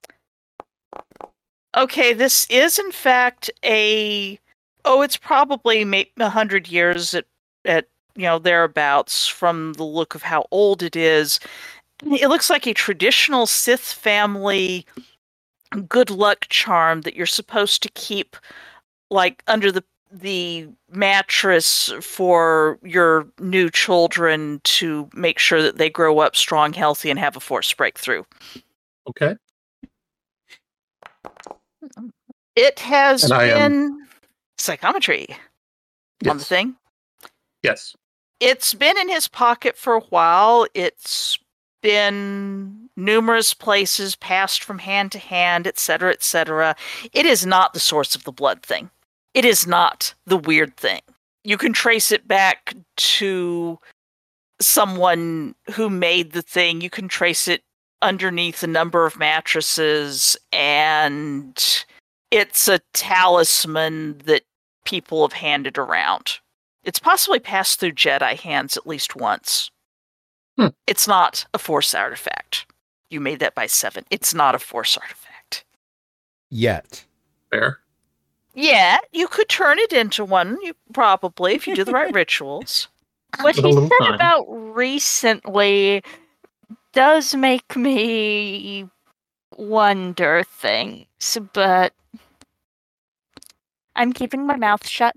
Okay, this is in fact a... Oh, it's probably maybe a hundred years at, at, you know, thereabouts from the look of how old it is. It looks like a traditional Sith family good luck charm that you're supposed to keep, like, under the the mattress for your new children to make sure that they grow up strong, healthy, and have a force breakthrough. Okay. It has And I am- been psychometry on the Yes. thing. Yes. It's been in his pocket for a while. It's been numerous places, passed from hand to hand, et cetera, et cetera. It is not the source of the blood thing. It is not the weird thing. You can trace it back to someone who made the thing. You can trace it underneath a number of mattresses, and it's a talisman that people have handed around. It's possibly passed through Jedi hands at least once. Hmm. It's not a Force artifact. You made that by seven. It's not a Force artifact. Yet. Fair. Yeah, you could turn it into one, you probably, if you do the right rituals. What With a he little said time. about recently does make me wonder things, but I'm keeping my mouth shut.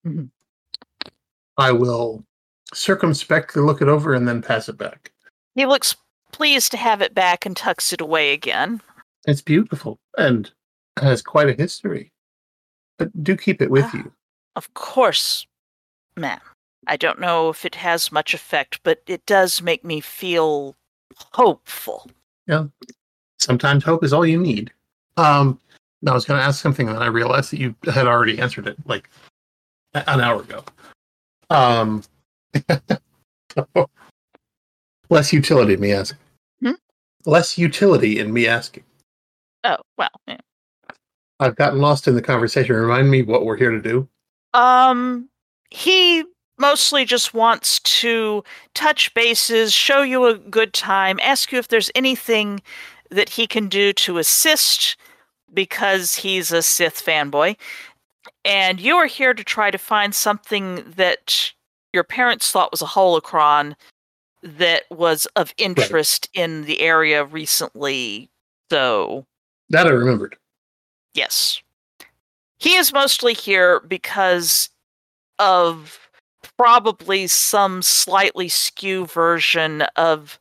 I will circumspectly look it over and then pass it back. He looks pleased to have it back and tucks it away again. It's beautiful and has quite a history. But do keep it with Ah. you. Of course, ma'am. I don't know if it has much effect, but it does make me feel hopeful. Sometimes hope is all you need. Um, I was going to ask something, and then I realized that you had already answered it like a- an hour ago. Um, less utility in me asking. Hmm? Less utility in me asking. Oh, well. Yeah. I've gotten lost in the conversation. Remind me what we're here to do. Um, he mostly just wants to touch bases, show you a good time, ask you if there's anything that he can do to assist because he's a Sith fanboy. And you are here to try to find something that your parents thought was a holocron that was of interest in the area recently. So, That I remembered. yes. He is mostly here because of probably some slightly skew version of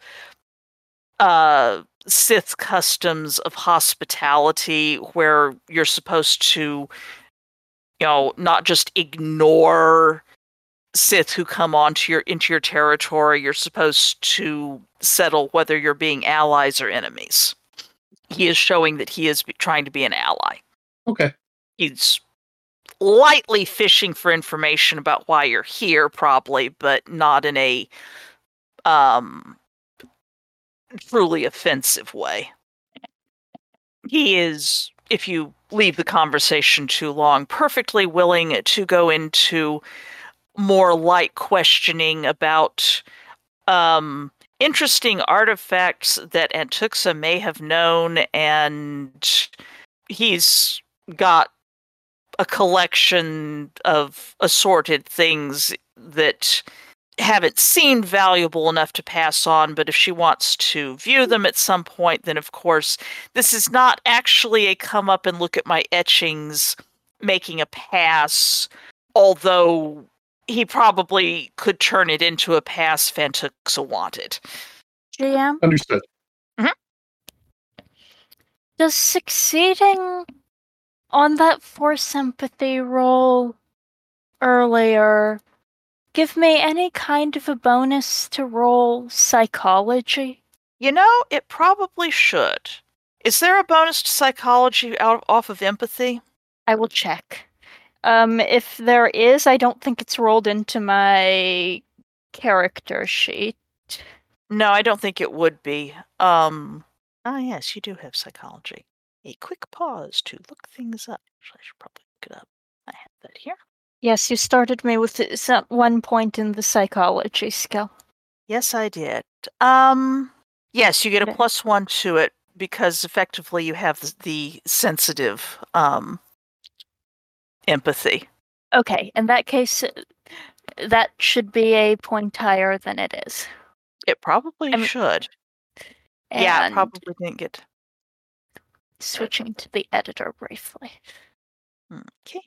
uh, Sith customs of hospitality where you're supposed to, you know, not just ignore Sith who come onto your into your territory. You're supposed to settle whether you're being allies or enemies. He is showing that he is be- trying to be an ally. Okay. He's lightly fishing for information about why you're here, probably, but not in a um, truly offensive way. He is, if you leave the conversation too long, perfectly willing to go into more light questioning about um, interesting artifacts that Antuxa may have known, and he's got a collection of assorted things that haven't seemed valuable enough to pass on, but if she wants to view them at some point, then of course, this is not actually a come up and look at my etchings making a pass, although he probably could turn it into a pass if Antuxa wanted. G M, Understood. does succeeding on that force empathy roll earlier give me any kind of a bonus to roll psychology? You know, it probably should. Is there a bonus to psychology out off of empathy? I will check. Um, if there is, I don't think it's rolled into my character sheet. No, I don't think it would be. Um, ah, yes, you do have psychology. A quick pause to look things up. Actually, I should probably look it up. I have that here. Yes, you started me with uh, some- one point in the psychology skill. Yes, I did. Um, yes, you get a Okay. plus one to it because effectively you have the, the sensitive um empathy. Okay, in that case, uh, that should be a point higher than it is. It probably I'm- should. Yeah, it And probably didn't get. switching to the editor briefly. Okay.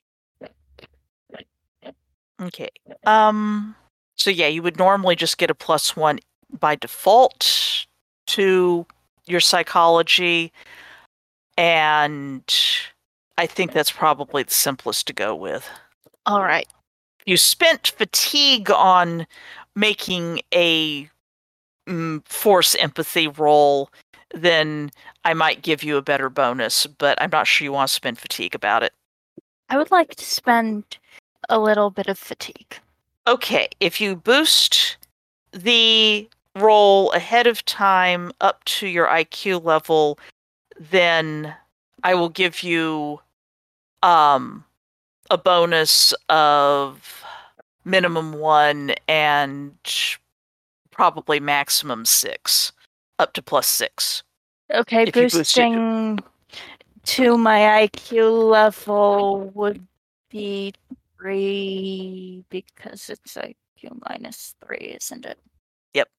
Okay. Um. So yeah, you would normally just get a plus one by default to your psychology, and I think that's probably the simplest to go with. All right. You spent fatigue on making a mm, force empathy roll, then I might give you a better bonus, but I'm not sure you want to spend fatigue about it. I would like to spend a little bit of fatigue. Okay, if you boost the roll ahead of time up to your I Q level, then I will give you um a bonus of minimum one and probably maximum six, up to plus six. Okay, If you boost it- boosting to my I Q level would be three because it's I Q minus three, isn't it? Yep.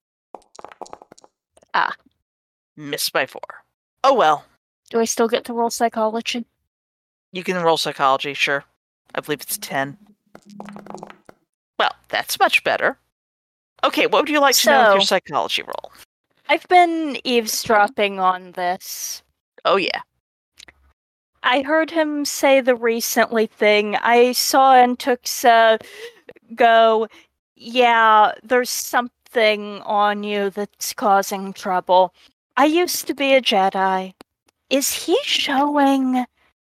Ah. Missed by four. Oh well. Do I still get to roll psychology? You can roll psychology, sure. I believe it's ten. Well, that's much better. Okay, what would you like to know with your So- psychology roll? I've been eavesdropping on this. Oh yeah. I heard him say the recently thing. I saw Antuxa go, yeah, there's something on you that's causing trouble. I used to be a Jedi. Is he showing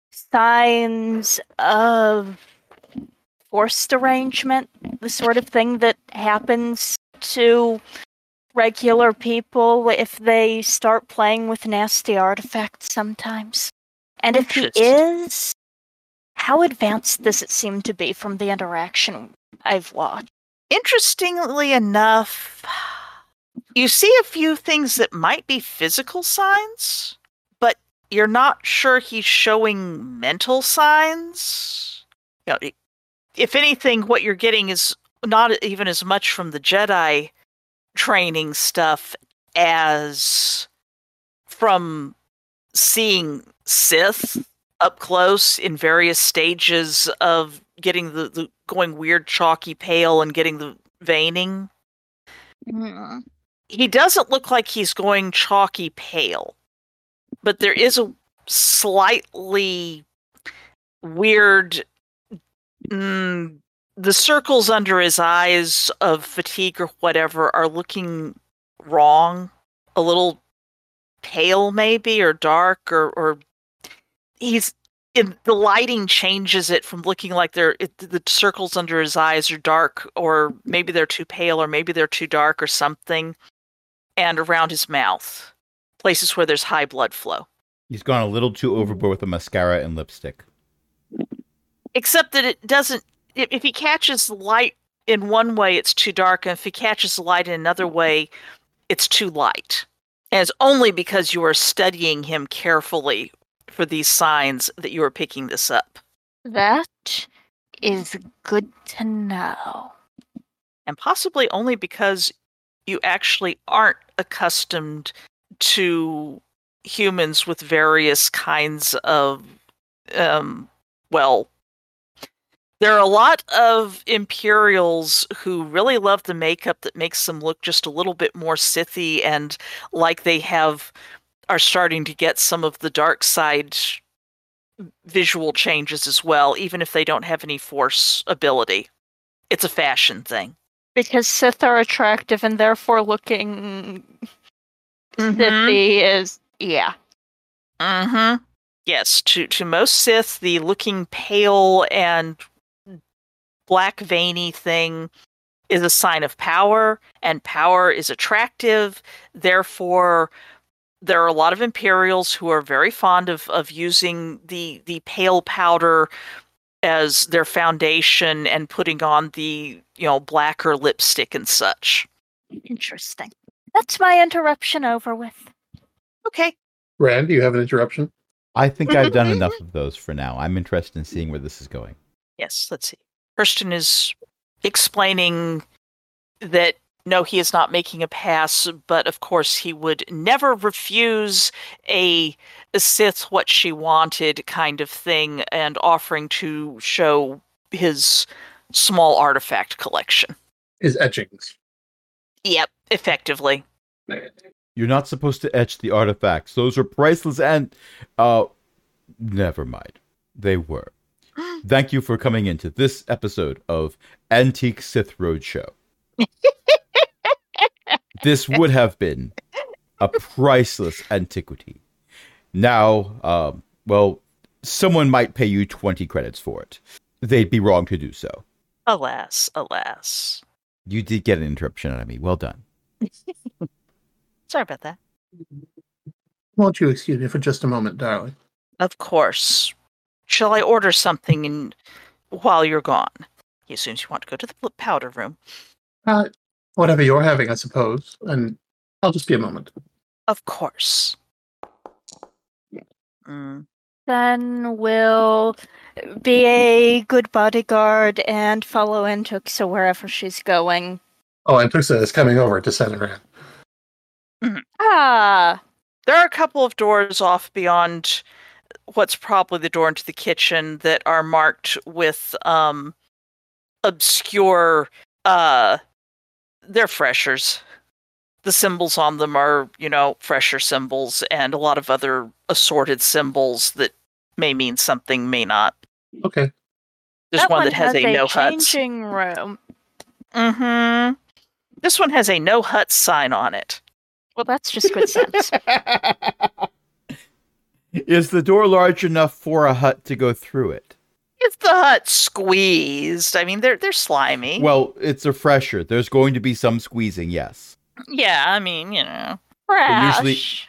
signs of force derangement? The sort of thing that happens to regular people if they start playing with nasty artifacts sometimes? And if he Interesting. is, how advanced does it seem to be from the interaction I've watched? Interestingly enough, you see a few things that might be physical signs, but you're not sure he's showing mental signs. You know, if anything, what you're getting is not even as much from the Jedi training stuff as from seeing Sith up close in various stages of getting the, the going weird chalky pale and getting the veining. Mm. He doesn't look like he's going chalky pale, but there is a slightly weird mm, the circles under his eyes of fatigue or whatever are looking wrong, a little pale maybe, or dark, or, or he's in, the lighting changes it from looking like they're it, the circles under his eyes are dark, or maybe they're too pale, or maybe they're too dark, or something, and around his mouth, places where there's high blood flow. He's gone a little too overboard with the mascara and lipstick. Except that it doesn't. If, if he catches the light in one way, it's too dark, and if he catches the light in another way, it's too light. And it's only because you are studying him carefully for these signs that you are picking this up. That is good to know. And possibly only because you actually aren't accustomed to humans with various kinds of, um, well, there are a lot of Imperials who really love the makeup that makes them look just a little bit more Sithy and like they have are starting to get some of the dark side visual changes as well, even if they don't have any force ability. It's a fashion thing. Because Sith are attractive and therefore looking Mm-hmm. Sithy is, yeah. Mm-hmm. Yes, to, to most Sith, the looking pale and black veiny thing is a sign of power, and power is attractive. Therefore, there are a lot of Imperials who are very fond of, of using the, the pale powder as their foundation and putting on the, you know, blacker lipstick and such. Interesting. That's my interruption over with. Okay. Rand, do you have an interruption? I think I've done enough of those for now. I'm interested in seeing where this is going. Yes, let's see. Hurston is explaining that no, he is not making a pass, but of course he would never refuse a, a Sith what she wanted kind of thing, and offering to show his small artifact collection. His etchings. Yep, effectively. You're not supposed to etch the artifacts. Those are priceless and... Uh, never mind. They were. Thank you for coming into this episode of Antique Sith Roadshow. This would have been a priceless antiquity. Now, uh, well, someone might pay you twenty credits for it. They'd be wrong to do so. Alas, alas. You did get an interruption out of me. Well done. Sorry about that. Won't you excuse me for just a moment, darling? Of course. Shall I order something? And while you're gone. He assumes you want to go to the powder room. Uh, whatever you're having, I suppose. And I'll just be a moment. Of course. Mm. Then we'll be a good bodyguard and follow Antuxa wherever she's going. Oh, and Tuxa is coming over to send her in. Ah, There are a couple of doors off beyond what's probably the door into the kitchen that are marked with um, obscure, uh, they're freshers. The symbols on them are, you know, fresher symbols and a lot of other assorted symbols that may mean something, may not. Okay. There's that one that has, a, no huts. changing room. Mm-hmm. This one has a no huts sign on it. Well, that's just good sense. Is the door large enough for a hut to go through it? Is the hut squeezed? I mean, they're they're slimy. Well, it's a fresher. There's going to be some squeezing, yes. Yeah, I mean, you know. But usually- Crash.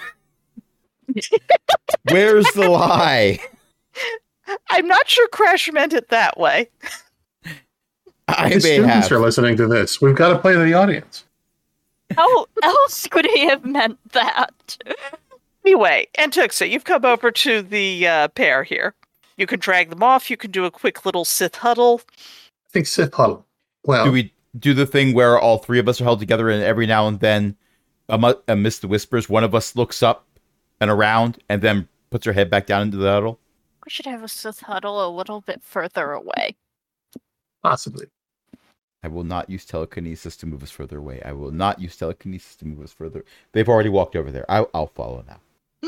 Where's the lie? I'm not sure Crash meant it that way. I The may students have. are listening to this. We've got to play to the audience. How else could he have meant that? Anyway, Antuxa, you've come over to the uh, pair here. You can drag them off. You can do a quick little Sith huddle. I think Sith Huddle. Well, Do we do the thing where all three of us are held together and every now and then, am- amidst the whispers, one of us looks up and around and then puts her head back down into the huddle? We should have a Sith huddle a little bit further away. possibly. I will not use telekinesis to move us further away. I will not use telekinesis to move us further. They've already walked over there. I- I'll follow now.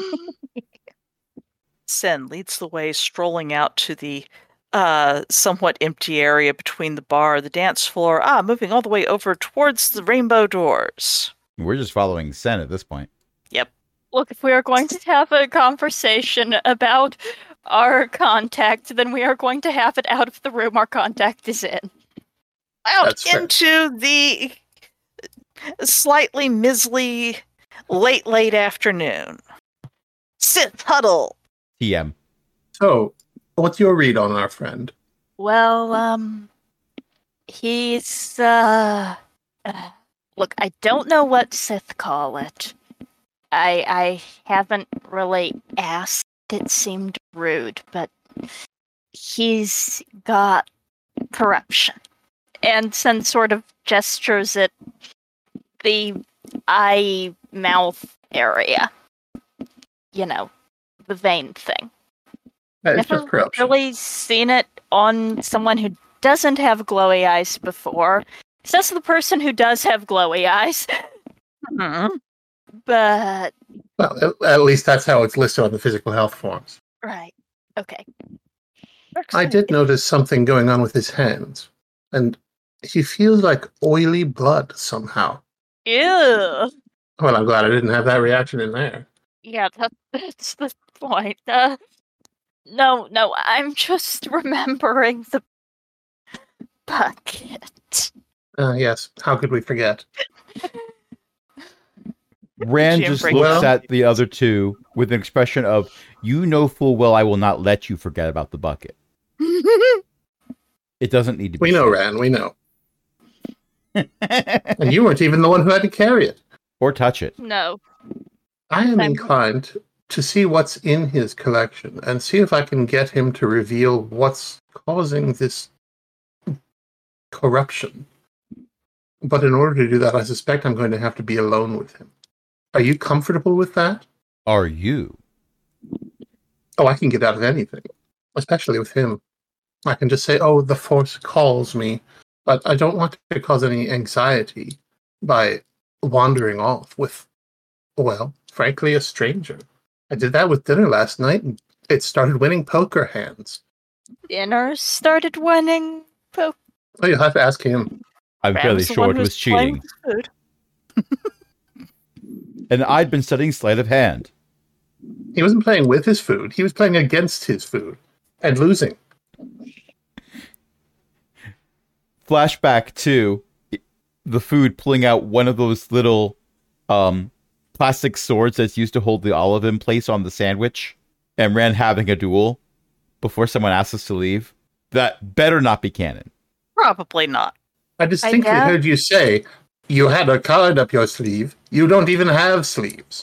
Sen leads the way, strolling out to the uh, somewhat empty area between the bar, the dance floor. Ah, moving all the way over towards the rainbow doors. We're just following Sen at this point. Look, if we are going to have a conversation about our contact, then we are going to have it out of the room our contact is in. Out That's fair. into the slightly mizzly late, late afternoon. Sith huddle. T M. So, what's your read on our friend? Well, um, he's, uh, uh, look, I don't know what Sith call it. I, I haven't really asked. It seemed rude, but he's got corruption. And Sen sort of gestures at the eye mouth area. You know, the vein thing. Uh, It's Never just corruption. really seen it on someone who doesn't have glowy eyes before. It's just the person who does have glowy eyes. Mhm. But Well, at, at least that's how it's listed on the physical health forms. right. Okay. I did notice something going on with his hands, and he feels like oily blood somehow. Ew. Well, I'm glad I didn't have that reaction in there. Yeah, that, that's the point. Uh, no, no, I'm just remembering the bucket. Uh, yes, how could we forget? Rand Jim just breaks looks down. at the other two with an expression of, you know full well I will not let you forget about the bucket. It doesn't need to be We know, said. Ran, we know. And you weren't even the one who had to carry it. Or touch it. No. I am I'm- inclined to see what's in his collection and see if I can get him to reveal what's causing this corruption. But in order to do that, I suspect I'm going to have to be alone with him. Are you comfortable with that? Are you? Oh, I can get out of anything, especially with him. I can just say, oh, the Force calls me, but I don't want to cause any anxiety by wandering off with, well, frankly, a stranger. I did that with dinner last night, and it started winning poker hands. Dinner started winning. Po- Oh, you'll have to ask him. I'm Ram fairly was the sure one it who was playing cheating. with food. And I'd been studying sleight of hand. He wasn't playing with his food, he was playing against his food and losing. Flashback to the food pulling out one of those little um, plastic swords that's used to hold the olive in place on the sandwich, and Rand having a duel before someone asks us to leave. That better not be canon. Probably not. I distinctly doubt- heard you say you had a card up your sleeve. You don't even have sleeves.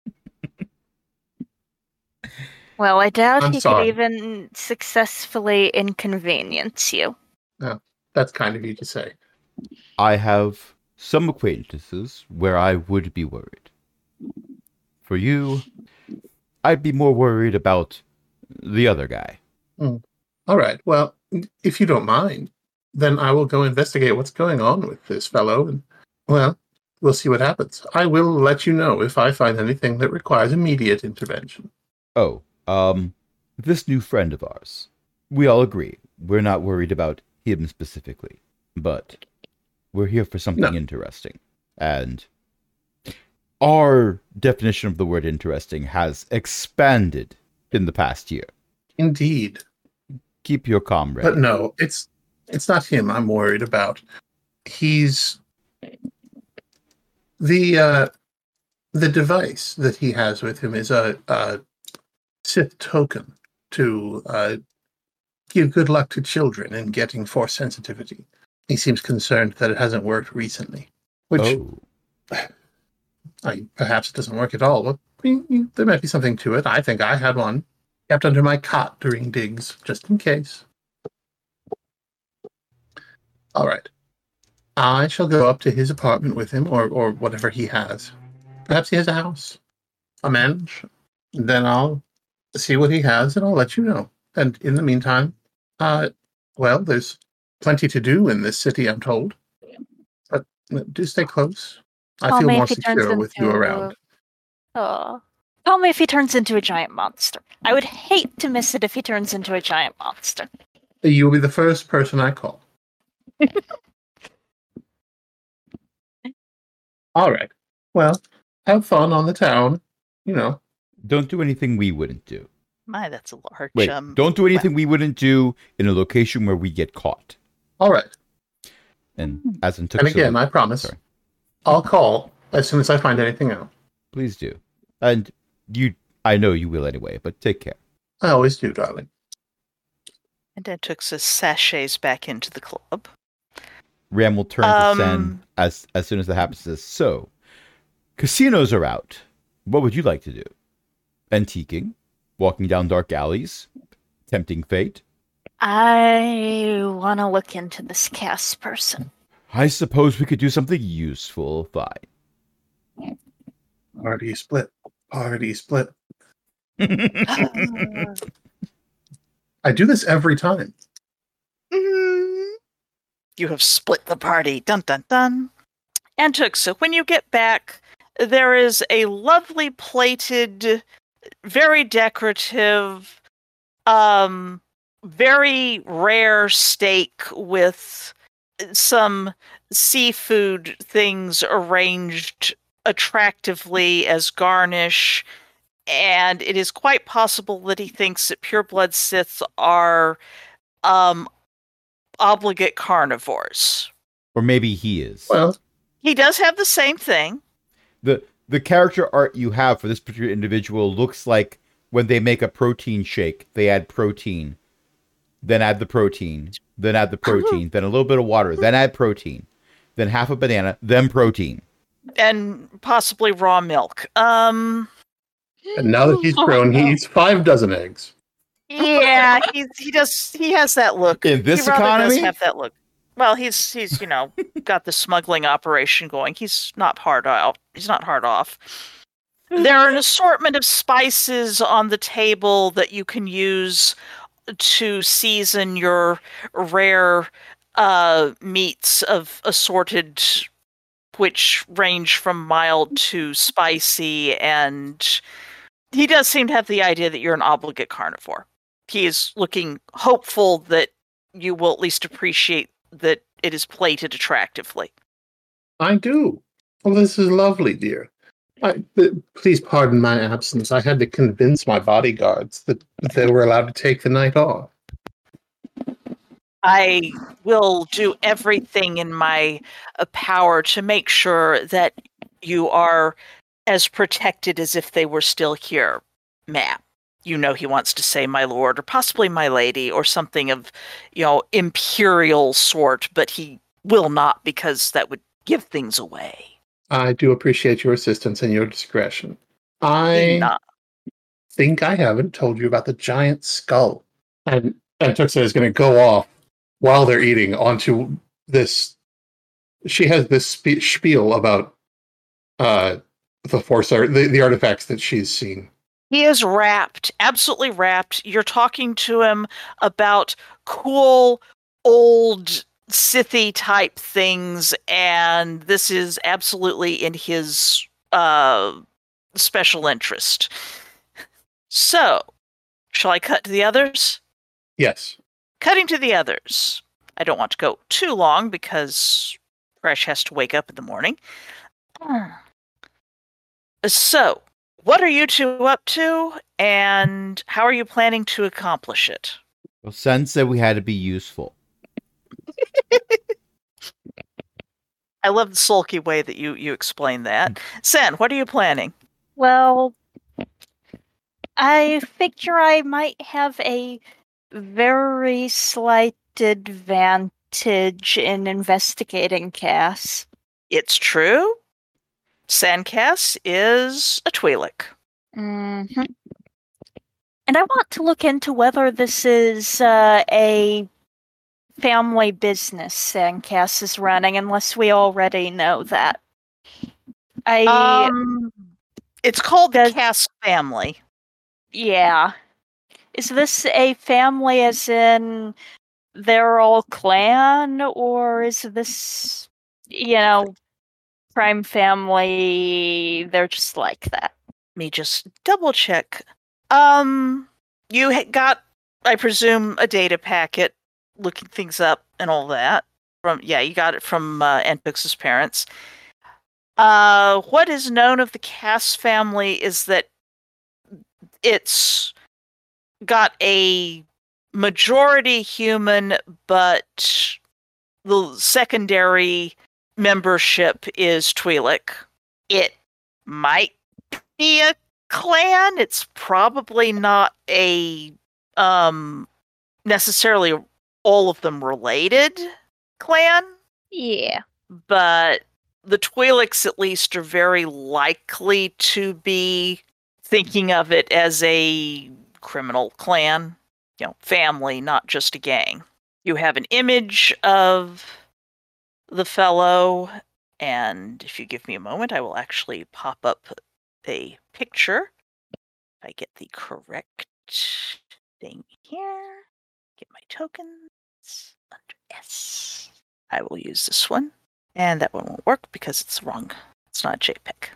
Well, I doubt I'm he sorry. could even successfully inconvenience you. That's kind of you to say. I have some acquaintances where I would be worried. For you, I'd be more worried about the other guy. All right. Well, if you don't mind, then I will go investigate what's going on with this fellow, and well, we'll see what happens. I will let you know if I find anything that requires immediate intervention. Oh, um, this new friend of ours. We all agree. We're not worried about him specifically, but we're here for something No. interesting. And our definition of the word interesting has expanded in the past year. Indeed. Keep your calm, But ready. no, it's it's not him I'm worried about. He's the uh, the device that he has with him is a, a Sith token to uh, give good luck to children in getting force sensitivity. He seems concerned that it hasn't worked recently, which Oh, I, perhaps it doesn't work at all. But I mean, there might be something to it. I think I had one kept under my cot during digs, just in case. All right. I shall go up to his apartment with him, or, or whatever he has. Perhaps he has a house, a mansion. Then I'll see what he has, and I'll let you know. And in the meantime, uh, well, there's plenty to do in this city, I'm told. But uh, do stay close. I Call feel me more if he turns secure with you into- around. Oh. Tell me if he turns into a giant monster. I would hate to miss it if he turns into a giant monster. You'll be the first person I call. All right. Well, have fun on the town. You know. don't do anything we wouldn't do. My, that's a large. Wait, um, don't do anything we wouldn't do in a location where we get caught. All right. And as in took And again, so- I promise, Sorry. I'll call as soon as I find anything out. please do. And you, I know you will anyway, but take care. I always do, darling. And then Tuxa sachets back into the club. Ram will turn Um, to Sen as as soon as that happens. Says, "So, casinos are out. What would you like to do? Antiquing, walking down dark alleys, tempting fate. I want to look into this cast person. I suppose we could do something useful. Fine." Party split. Party split. I do this every time. Mm, you have split the party. Dun dun dun. And Tuxa, when you get back, there is a lovely plated, very decorative, um, very rare steak with some seafood things arranged attractively as garnish. And it is quite possible that he thinks that pureblood Siths are um, obligate carnivores. Or maybe he is. Well, He does have the same thing. the The character art you have for this particular individual looks like when they make a protein shake, they add protein, then add the protein, then add the protein, then a little bit of water, then add protein, then half a banana, then protein. And possibly raw milk. Um, and now that he's grown, he eats five dozen eggs. yeah, he he does. He has that look. In this he rather economy? does have that look. Well, he's he's you know got the smuggling operation going. He's not hard off. He's not hard off. There are an assortment of spices on the table that you can use to season your rare uh, meats of assorted, which range from mild to spicy, and he does seem to have the idea that you're an obligate carnivore. He is looking hopeful that you will at least appreciate that it is plated attractively. I do. Well, this is lovely, dear. I, th- please pardon my absence. I had to convince my bodyguards that they were allowed to take the night off. I will do everything in my uh, power to make sure that you are as protected as if they were still here, ma'am. you know he wants to say my lord or possibly my lady or something of, you know, imperial sort, but he will not because that would give things away. I do appreciate your assistance and your discretion. I Not. think I haven't told you about the giant skull. And, and Tuxa is going to go off while they're eating onto this. She has this spe- spiel about uh, the force art, the, the artifacts that she's seen. He is wrapped, absolutely wrapped. You're talking to him about cool, old, Sithy type things, and this is absolutely in his uh, special interest. So, shall I cut to the others? Yes. Cutting to the others. I don't want to go too long because Fresh has to wake up in the morning. So, what are you two up to, and how are you planning to accomplish it? Well, Sen said we had to be useful. I love the sulky way that you, you explain that. Sen, what are you planning? Well, I figure I might have a very slight advantage in investigating Cass. It's true. Sandcass is a Twi'lek. Mm-hmm. And I want to look into whether this is uh, a family business Sandcass is running, unless we already know that. I Um, it's called the Cass family. Yeah. Is this a family as in they're all clan, or is this, you know, crime family, they're just like that? Let me just double check. Um, you got, I presume, a data packet looking things up and all that. From Yeah, you got it from uh, Anpix's parents. Uh, what is known of the Cass family is that it's got a majority human, but the secondary membership is Twi'lek. It might be a clan. It's probably not a um necessarily all of them related clan. Yeah. But the Twi'leks at least are very likely to be thinking of it as a criminal clan, you know, family, not just a gang. You have an image of the fellow, and if you give me a moment, I will actually pop up a picture. If I get the correct thing here, get my tokens under S. I will use this one, and that one won't work because it's wrong. It's not a JPEG.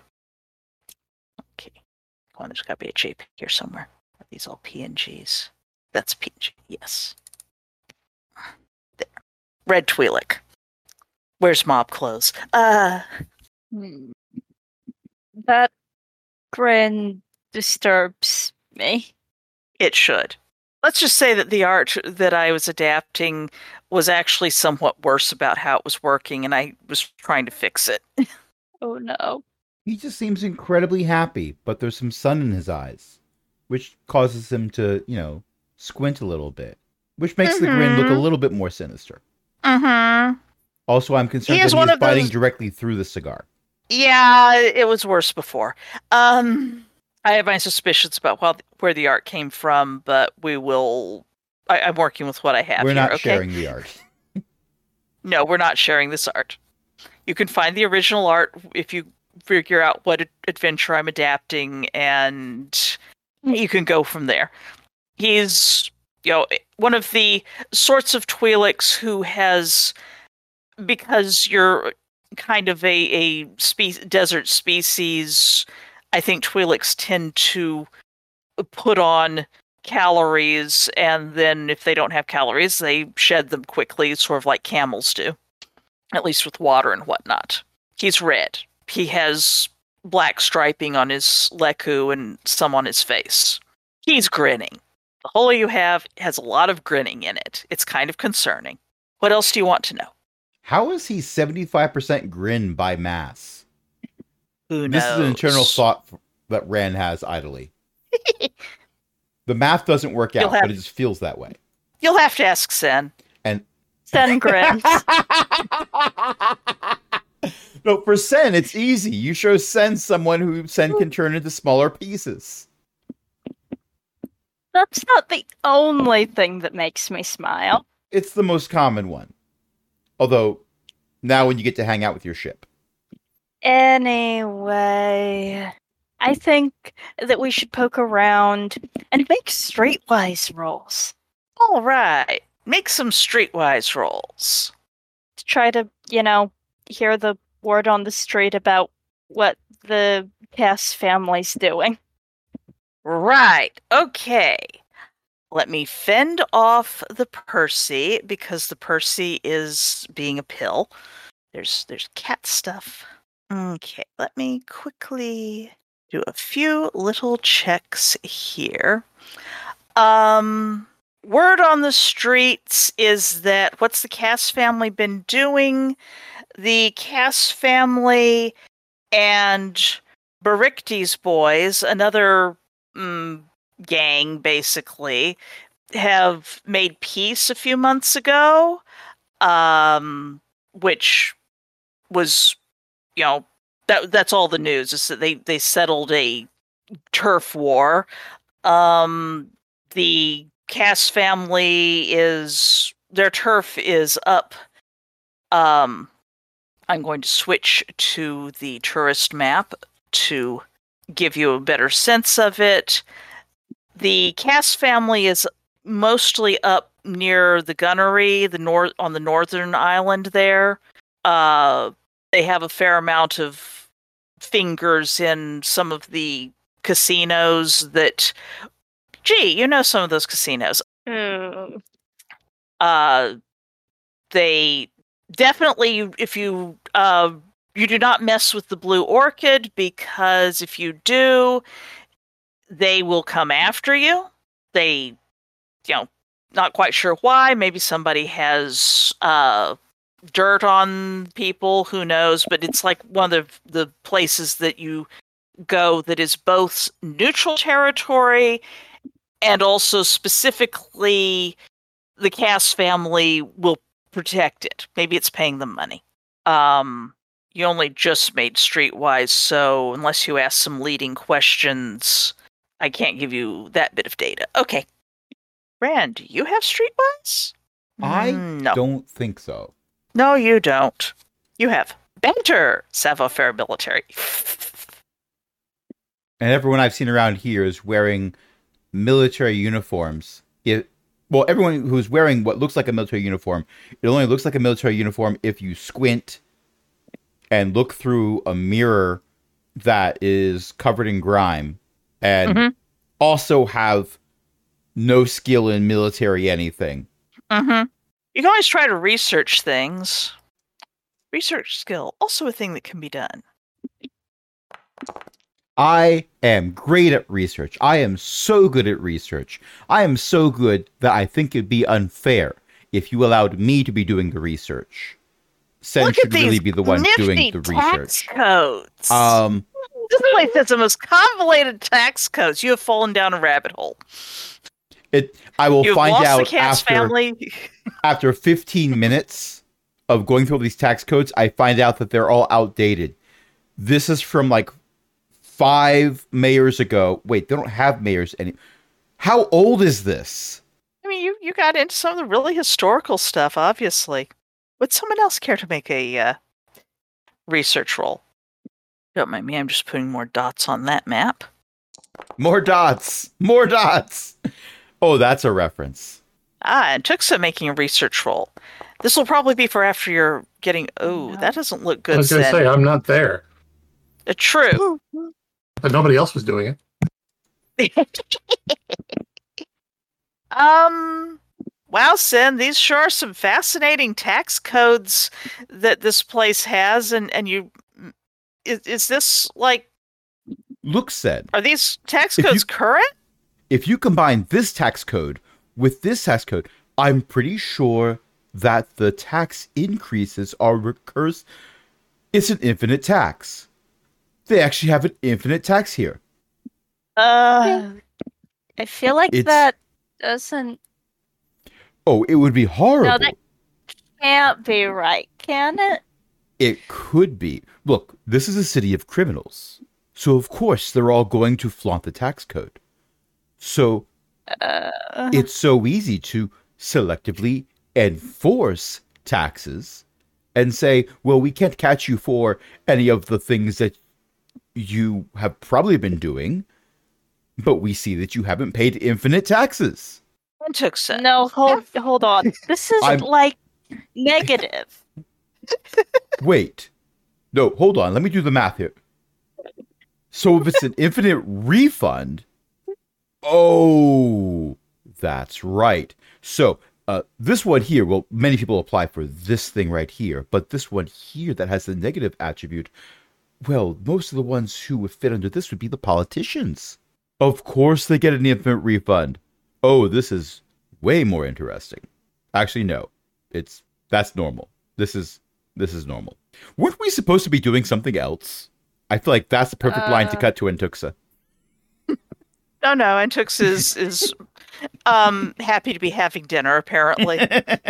Okay, come on, there's got to be a JPEG here somewhere. Are these all P N Gs? That's P N G, yes. There. Red Twi'lek. Where's mob clothes? Uh, Hmm. That grin disturbs me. It should. Let's just say that the art that I was adapting was actually somewhat worse about how it was working, and I was trying to fix it. Oh no. He just seems incredibly happy, but there's some sun in his eyes, which causes him to, you know, squint a little bit, which makes mm-hmm. the grin look a little bit more sinister. Mm-hmm. Also, I'm concerned he that he's biting those... directly through the cigar. Yeah, it was worse before. Um, I have my suspicions about how, where the art came from, but we will... I, I'm working with what I have We're here, not okay? sharing the art. No, we're not sharing this art. You can find the original art if you figure out what adventure I'm adapting, and you can go from there. He's, you know, one of the sorts of Twi'leks who has... Because you're kind of a, a spe- desert species, I think Twi'leks tend to put on calories, and then if they don't have calories, they shed them quickly, sort of like camels do. At least with water and whatnot. He's red. He has black striping on his leku and some on his face. He's grinning. The hole you have has a lot of grinning in it. It's kind of concerning. What else do you want to know? How is he seventy-five percent grin by mass? Who knows? This is an internal thought that Rand has idly. The math doesn't work You'll out, have- but it just feels that way. You'll have to ask Sen. And Sen grins. no, for Sen, it's easy. You show Sen someone who Sen can turn into smaller pieces. That's not the only thing that makes me smile. It's the most common one. Although, now when you get to hang out with your ship. Anyway, I think that we should poke around and make streetwise rolls All right. Make some streetwise rolls. to try to, you know, hear the word on the street about what the Cass family's doing. Right. Okay. Let me fend off the Percy because the Percy is being a pill. There's there's cat stuff. Okay, let me quickly do a few little checks here. Um word on the streets is that what's the Cass family been doing? The Cass family and Barictes boys, another mm, gang basically, have made peace a few months ago, um, which was, you know, that that's all the news is that they they settled a turf war. Um, the Cass family is their turf is up. Um, I'm going to switch to the tourist map to give you a better sense of it. The Cass family is mostly up near the gunnery, the north on the northern island there. Uh, they have a fair amount of fingers in some of the casinos that, gee, you know some of those casinos. Hmm. Uh, they definitely, if you uh, you do not mess with the Blue Orchid, because if you do, they will come after you. They, you know, not quite sure why. Maybe somebody has uh, dirt on people. Who knows? But it's like one of the, the places that you go that is both neutral territory and also specifically the Cass family will protect it. Maybe it's paying them money. Um, you only just made Streetwise, so unless you ask some leading questions, I can't give you that bit of data. Okay. Rand, do you have Streetwise? I Mm, no. don't think so. No, you don't. You have Banter, Savo Fair Military. And everyone I've seen around here is wearing military uniforms. It, well, everyone who's wearing what looks like a military uniform, it only looks like a military uniform if you squint and look through a mirror that is covered in grime and Mhm. also have no skill in military anything. Mm-hmm. You can always try to research things. Research skill, also a thing that can be done. I am great at research. I am so good at research. I am so good that I think it'd be unfair if you allowed me to be doing the research. Sen Look should at these really be the one nifty doing the tax research. codes. Um, This place has the most convoluted tax codes. You have fallen down a rabbit hole. it. I will You've find lost out the Cass after family. after fifteen minutes of going through all these tax codes. I find out that they're all outdated. This is from like five mayors ago. Wait, they don't have mayors any. How old is this? I mean, you, you got into some of the really historical stuff, obviously. Would someone else care to make a uh, research roll? Don't mind me, I'm just putting more dots on that map. More dots. More dots. Oh, that's a reference. Ah, and Tuxa making a research roll. This will probably be for after you're getting... Oh, that doesn't look I good, was going to Sen. say, I'm not there. Uh, True. But nobody else was doing it. Um... Wow, Sen, these sure are some fascinating tax codes that this place has, and, and you... Is, is this, like... Look, said, Are these tax If codes you- current? if you combine this tax code with this tax code, I'm pretty sure that the tax increases are recurs. It's an infinite tax. They actually have an infinite tax here. Uh, I feel like It's- that doesn't. Oh, it would be horrible. No, that can't be right, can it? It could be. Look, this is a city of criminals. So, of course, they're all going to flaunt the tax code. So, Uh, it's so easy to selectively enforce taxes and say, well, we can't catch you for any of the things that you have probably been doing, but we see that you haven't paid infinite taxes. And took set. no, hold hold on. This is I'm- like negative. Wait. No, hold on. Let me do the math here. So if it's an infinite refund, oh, that's right. So uh, this one here, well, many people apply for this thing right here, but this one here that has the negative attribute, well, most of the ones who would fit under this would be the politicians. Of course they get an infinite refund. Oh, this is way more interesting. Actually, no. It's that's normal. This is this is normal. Weren't we supposed to be doing something else? I feel like that's the perfect line to Uh. cut to Entuxa. No, no, Antux is is um happy to be having dinner, apparently.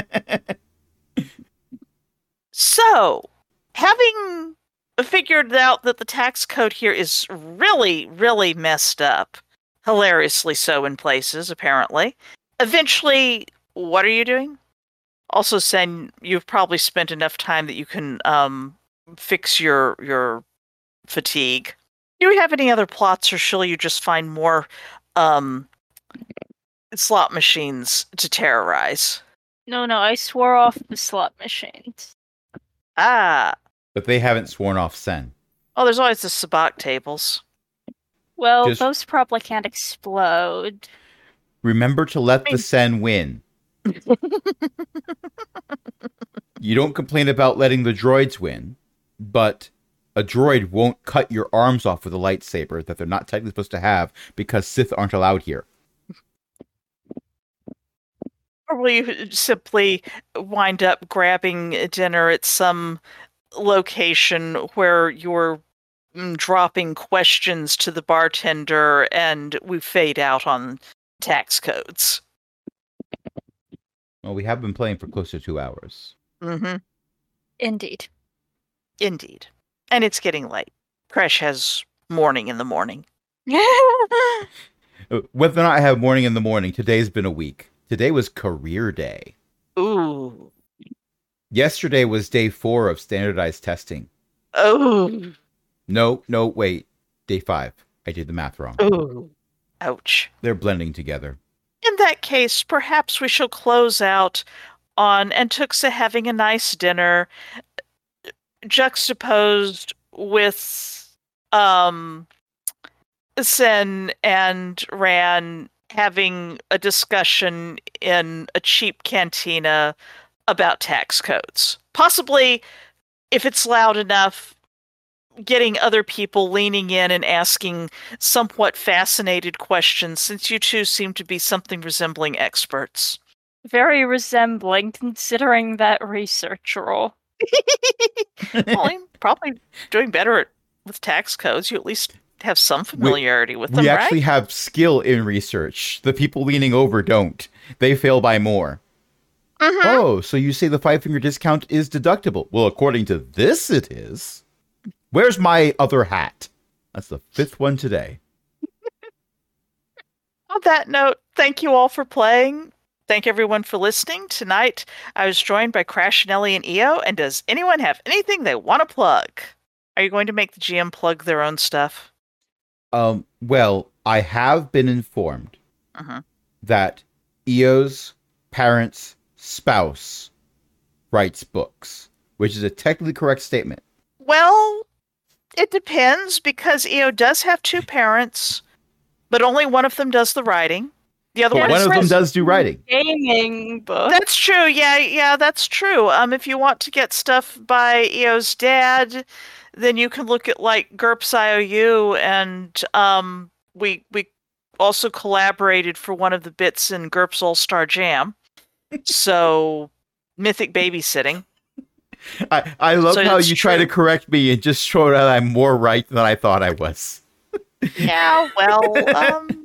So, having figured out that the tax code here is really, really messed up, hilariously so in places, apparently, eventually, what are you doing? Also, Sen, you've probably spent enough time that you can um, fix your your fatigue. Do you have any other plots, or shall you just find more um, slot machines to terrorize? No, no, I swore off the slot machines. Ah, But they haven't sworn off Sen. oh, there's always the sabacc tables. Well, Just- those probably can't explode. Remember to let the Sen win. You don't complain about letting the droids win, but a droid won't cut your arms off with a lightsaber that they're not technically supposed to have because Sith aren't allowed here. Or will you simply wind up grabbing dinner at some location where you're mm, dropping questions to the bartender and we fade out on tax codes? Well, we have been playing for close to two hours. Mm-hmm. Indeed. Indeed. And it's getting late. Crash has morning in the morning. Uh, Whether or not I have morning in the morning, today's been a week. Today was career day. Ooh. Yesterday was day four of standardized testing. Oh. No, no, wait. Day five. I did the math wrong. Ooh. Ouch. They're blending together. In that case, perhaps we shall close out on Antuxa having a nice dinner, juxtaposed with um, Sen and Ran having a discussion in a cheap cantina about tax codes. Possibly, if it's loud enough, getting other people leaning in and asking somewhat fascinated questions, since you two seem to be something resembling experts. Very resembling, considering that research role. Well, you're probably doing better at, with tax codes. You at least have some familiarity with them, We right? actually have skill in research. The people leaning over don't. They fail by more. Mhm. Oh, so you say the five finger discount is deductible? Well, according to this, it is. Where's my other hat? That's the fifth one today. On that note, thank you all for playing. Thank everyone for listening. Tonight, I was joined by Crash, Nelly, and E O. And does anyone have anything they want to plug? Are you going to make the G M plug their own stuff? Um, well, I have been informed Mhm. that E O's parents' spouse writes books, which is a technically correct statement. Well, it depends, because E O does have two parents, but only one of them does the writing. The other Yeah, one One is of them res- does do writing. Gaming book. That's true. Yeah, yeah, that's true. Um, if you want to get stuff by E O's dad, then you can look at like GURPS I O U, and um, we we also collaborated for one of the bits in GURPS All Star Jam. So, Mythic Babysitting. I, I love So how it's you try to true. correct me and just show that I'm more right than I thought I was. Yeah, well, um,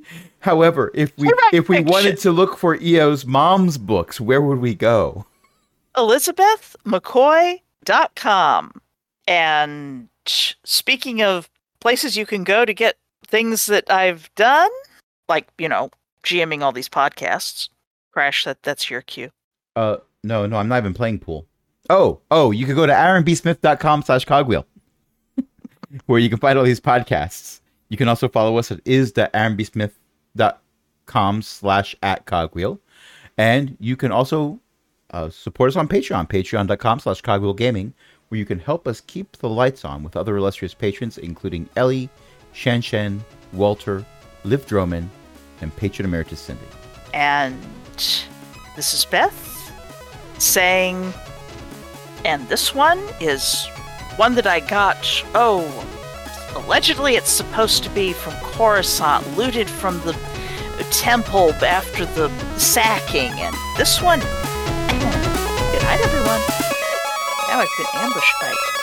However, if we I write if we fiction. wanted to look for E O's mom's books, where would we go? Elizabeth McCoy dot com. And speaking of places you can go to get things that I've done, like, you know, GMing all these podcasts. Crash, that that's your cue. Uh, no, no, I'm not even playing pool. Oh, oh, you could go to aaron b smith dot com slash cogwheel, where you can find all these podcasts. You can also follow us at is dot aaron b smith dot com slash at cogwheel. And you can also uh, support us on Patreon, patreon dot com slash cogwheel gaming, where you can help us keep the lights on with other illustrious patrons, including Ellie, Shen Shen, Walter, Liv Droman, and patron emeritus Cindy. And this is Beth saying, and this one is one that I got, oh, allegedly it's supposed to be from Coruscant, looted from the temple after the sacking, and this one, good night everyone. Now I've been ambushed by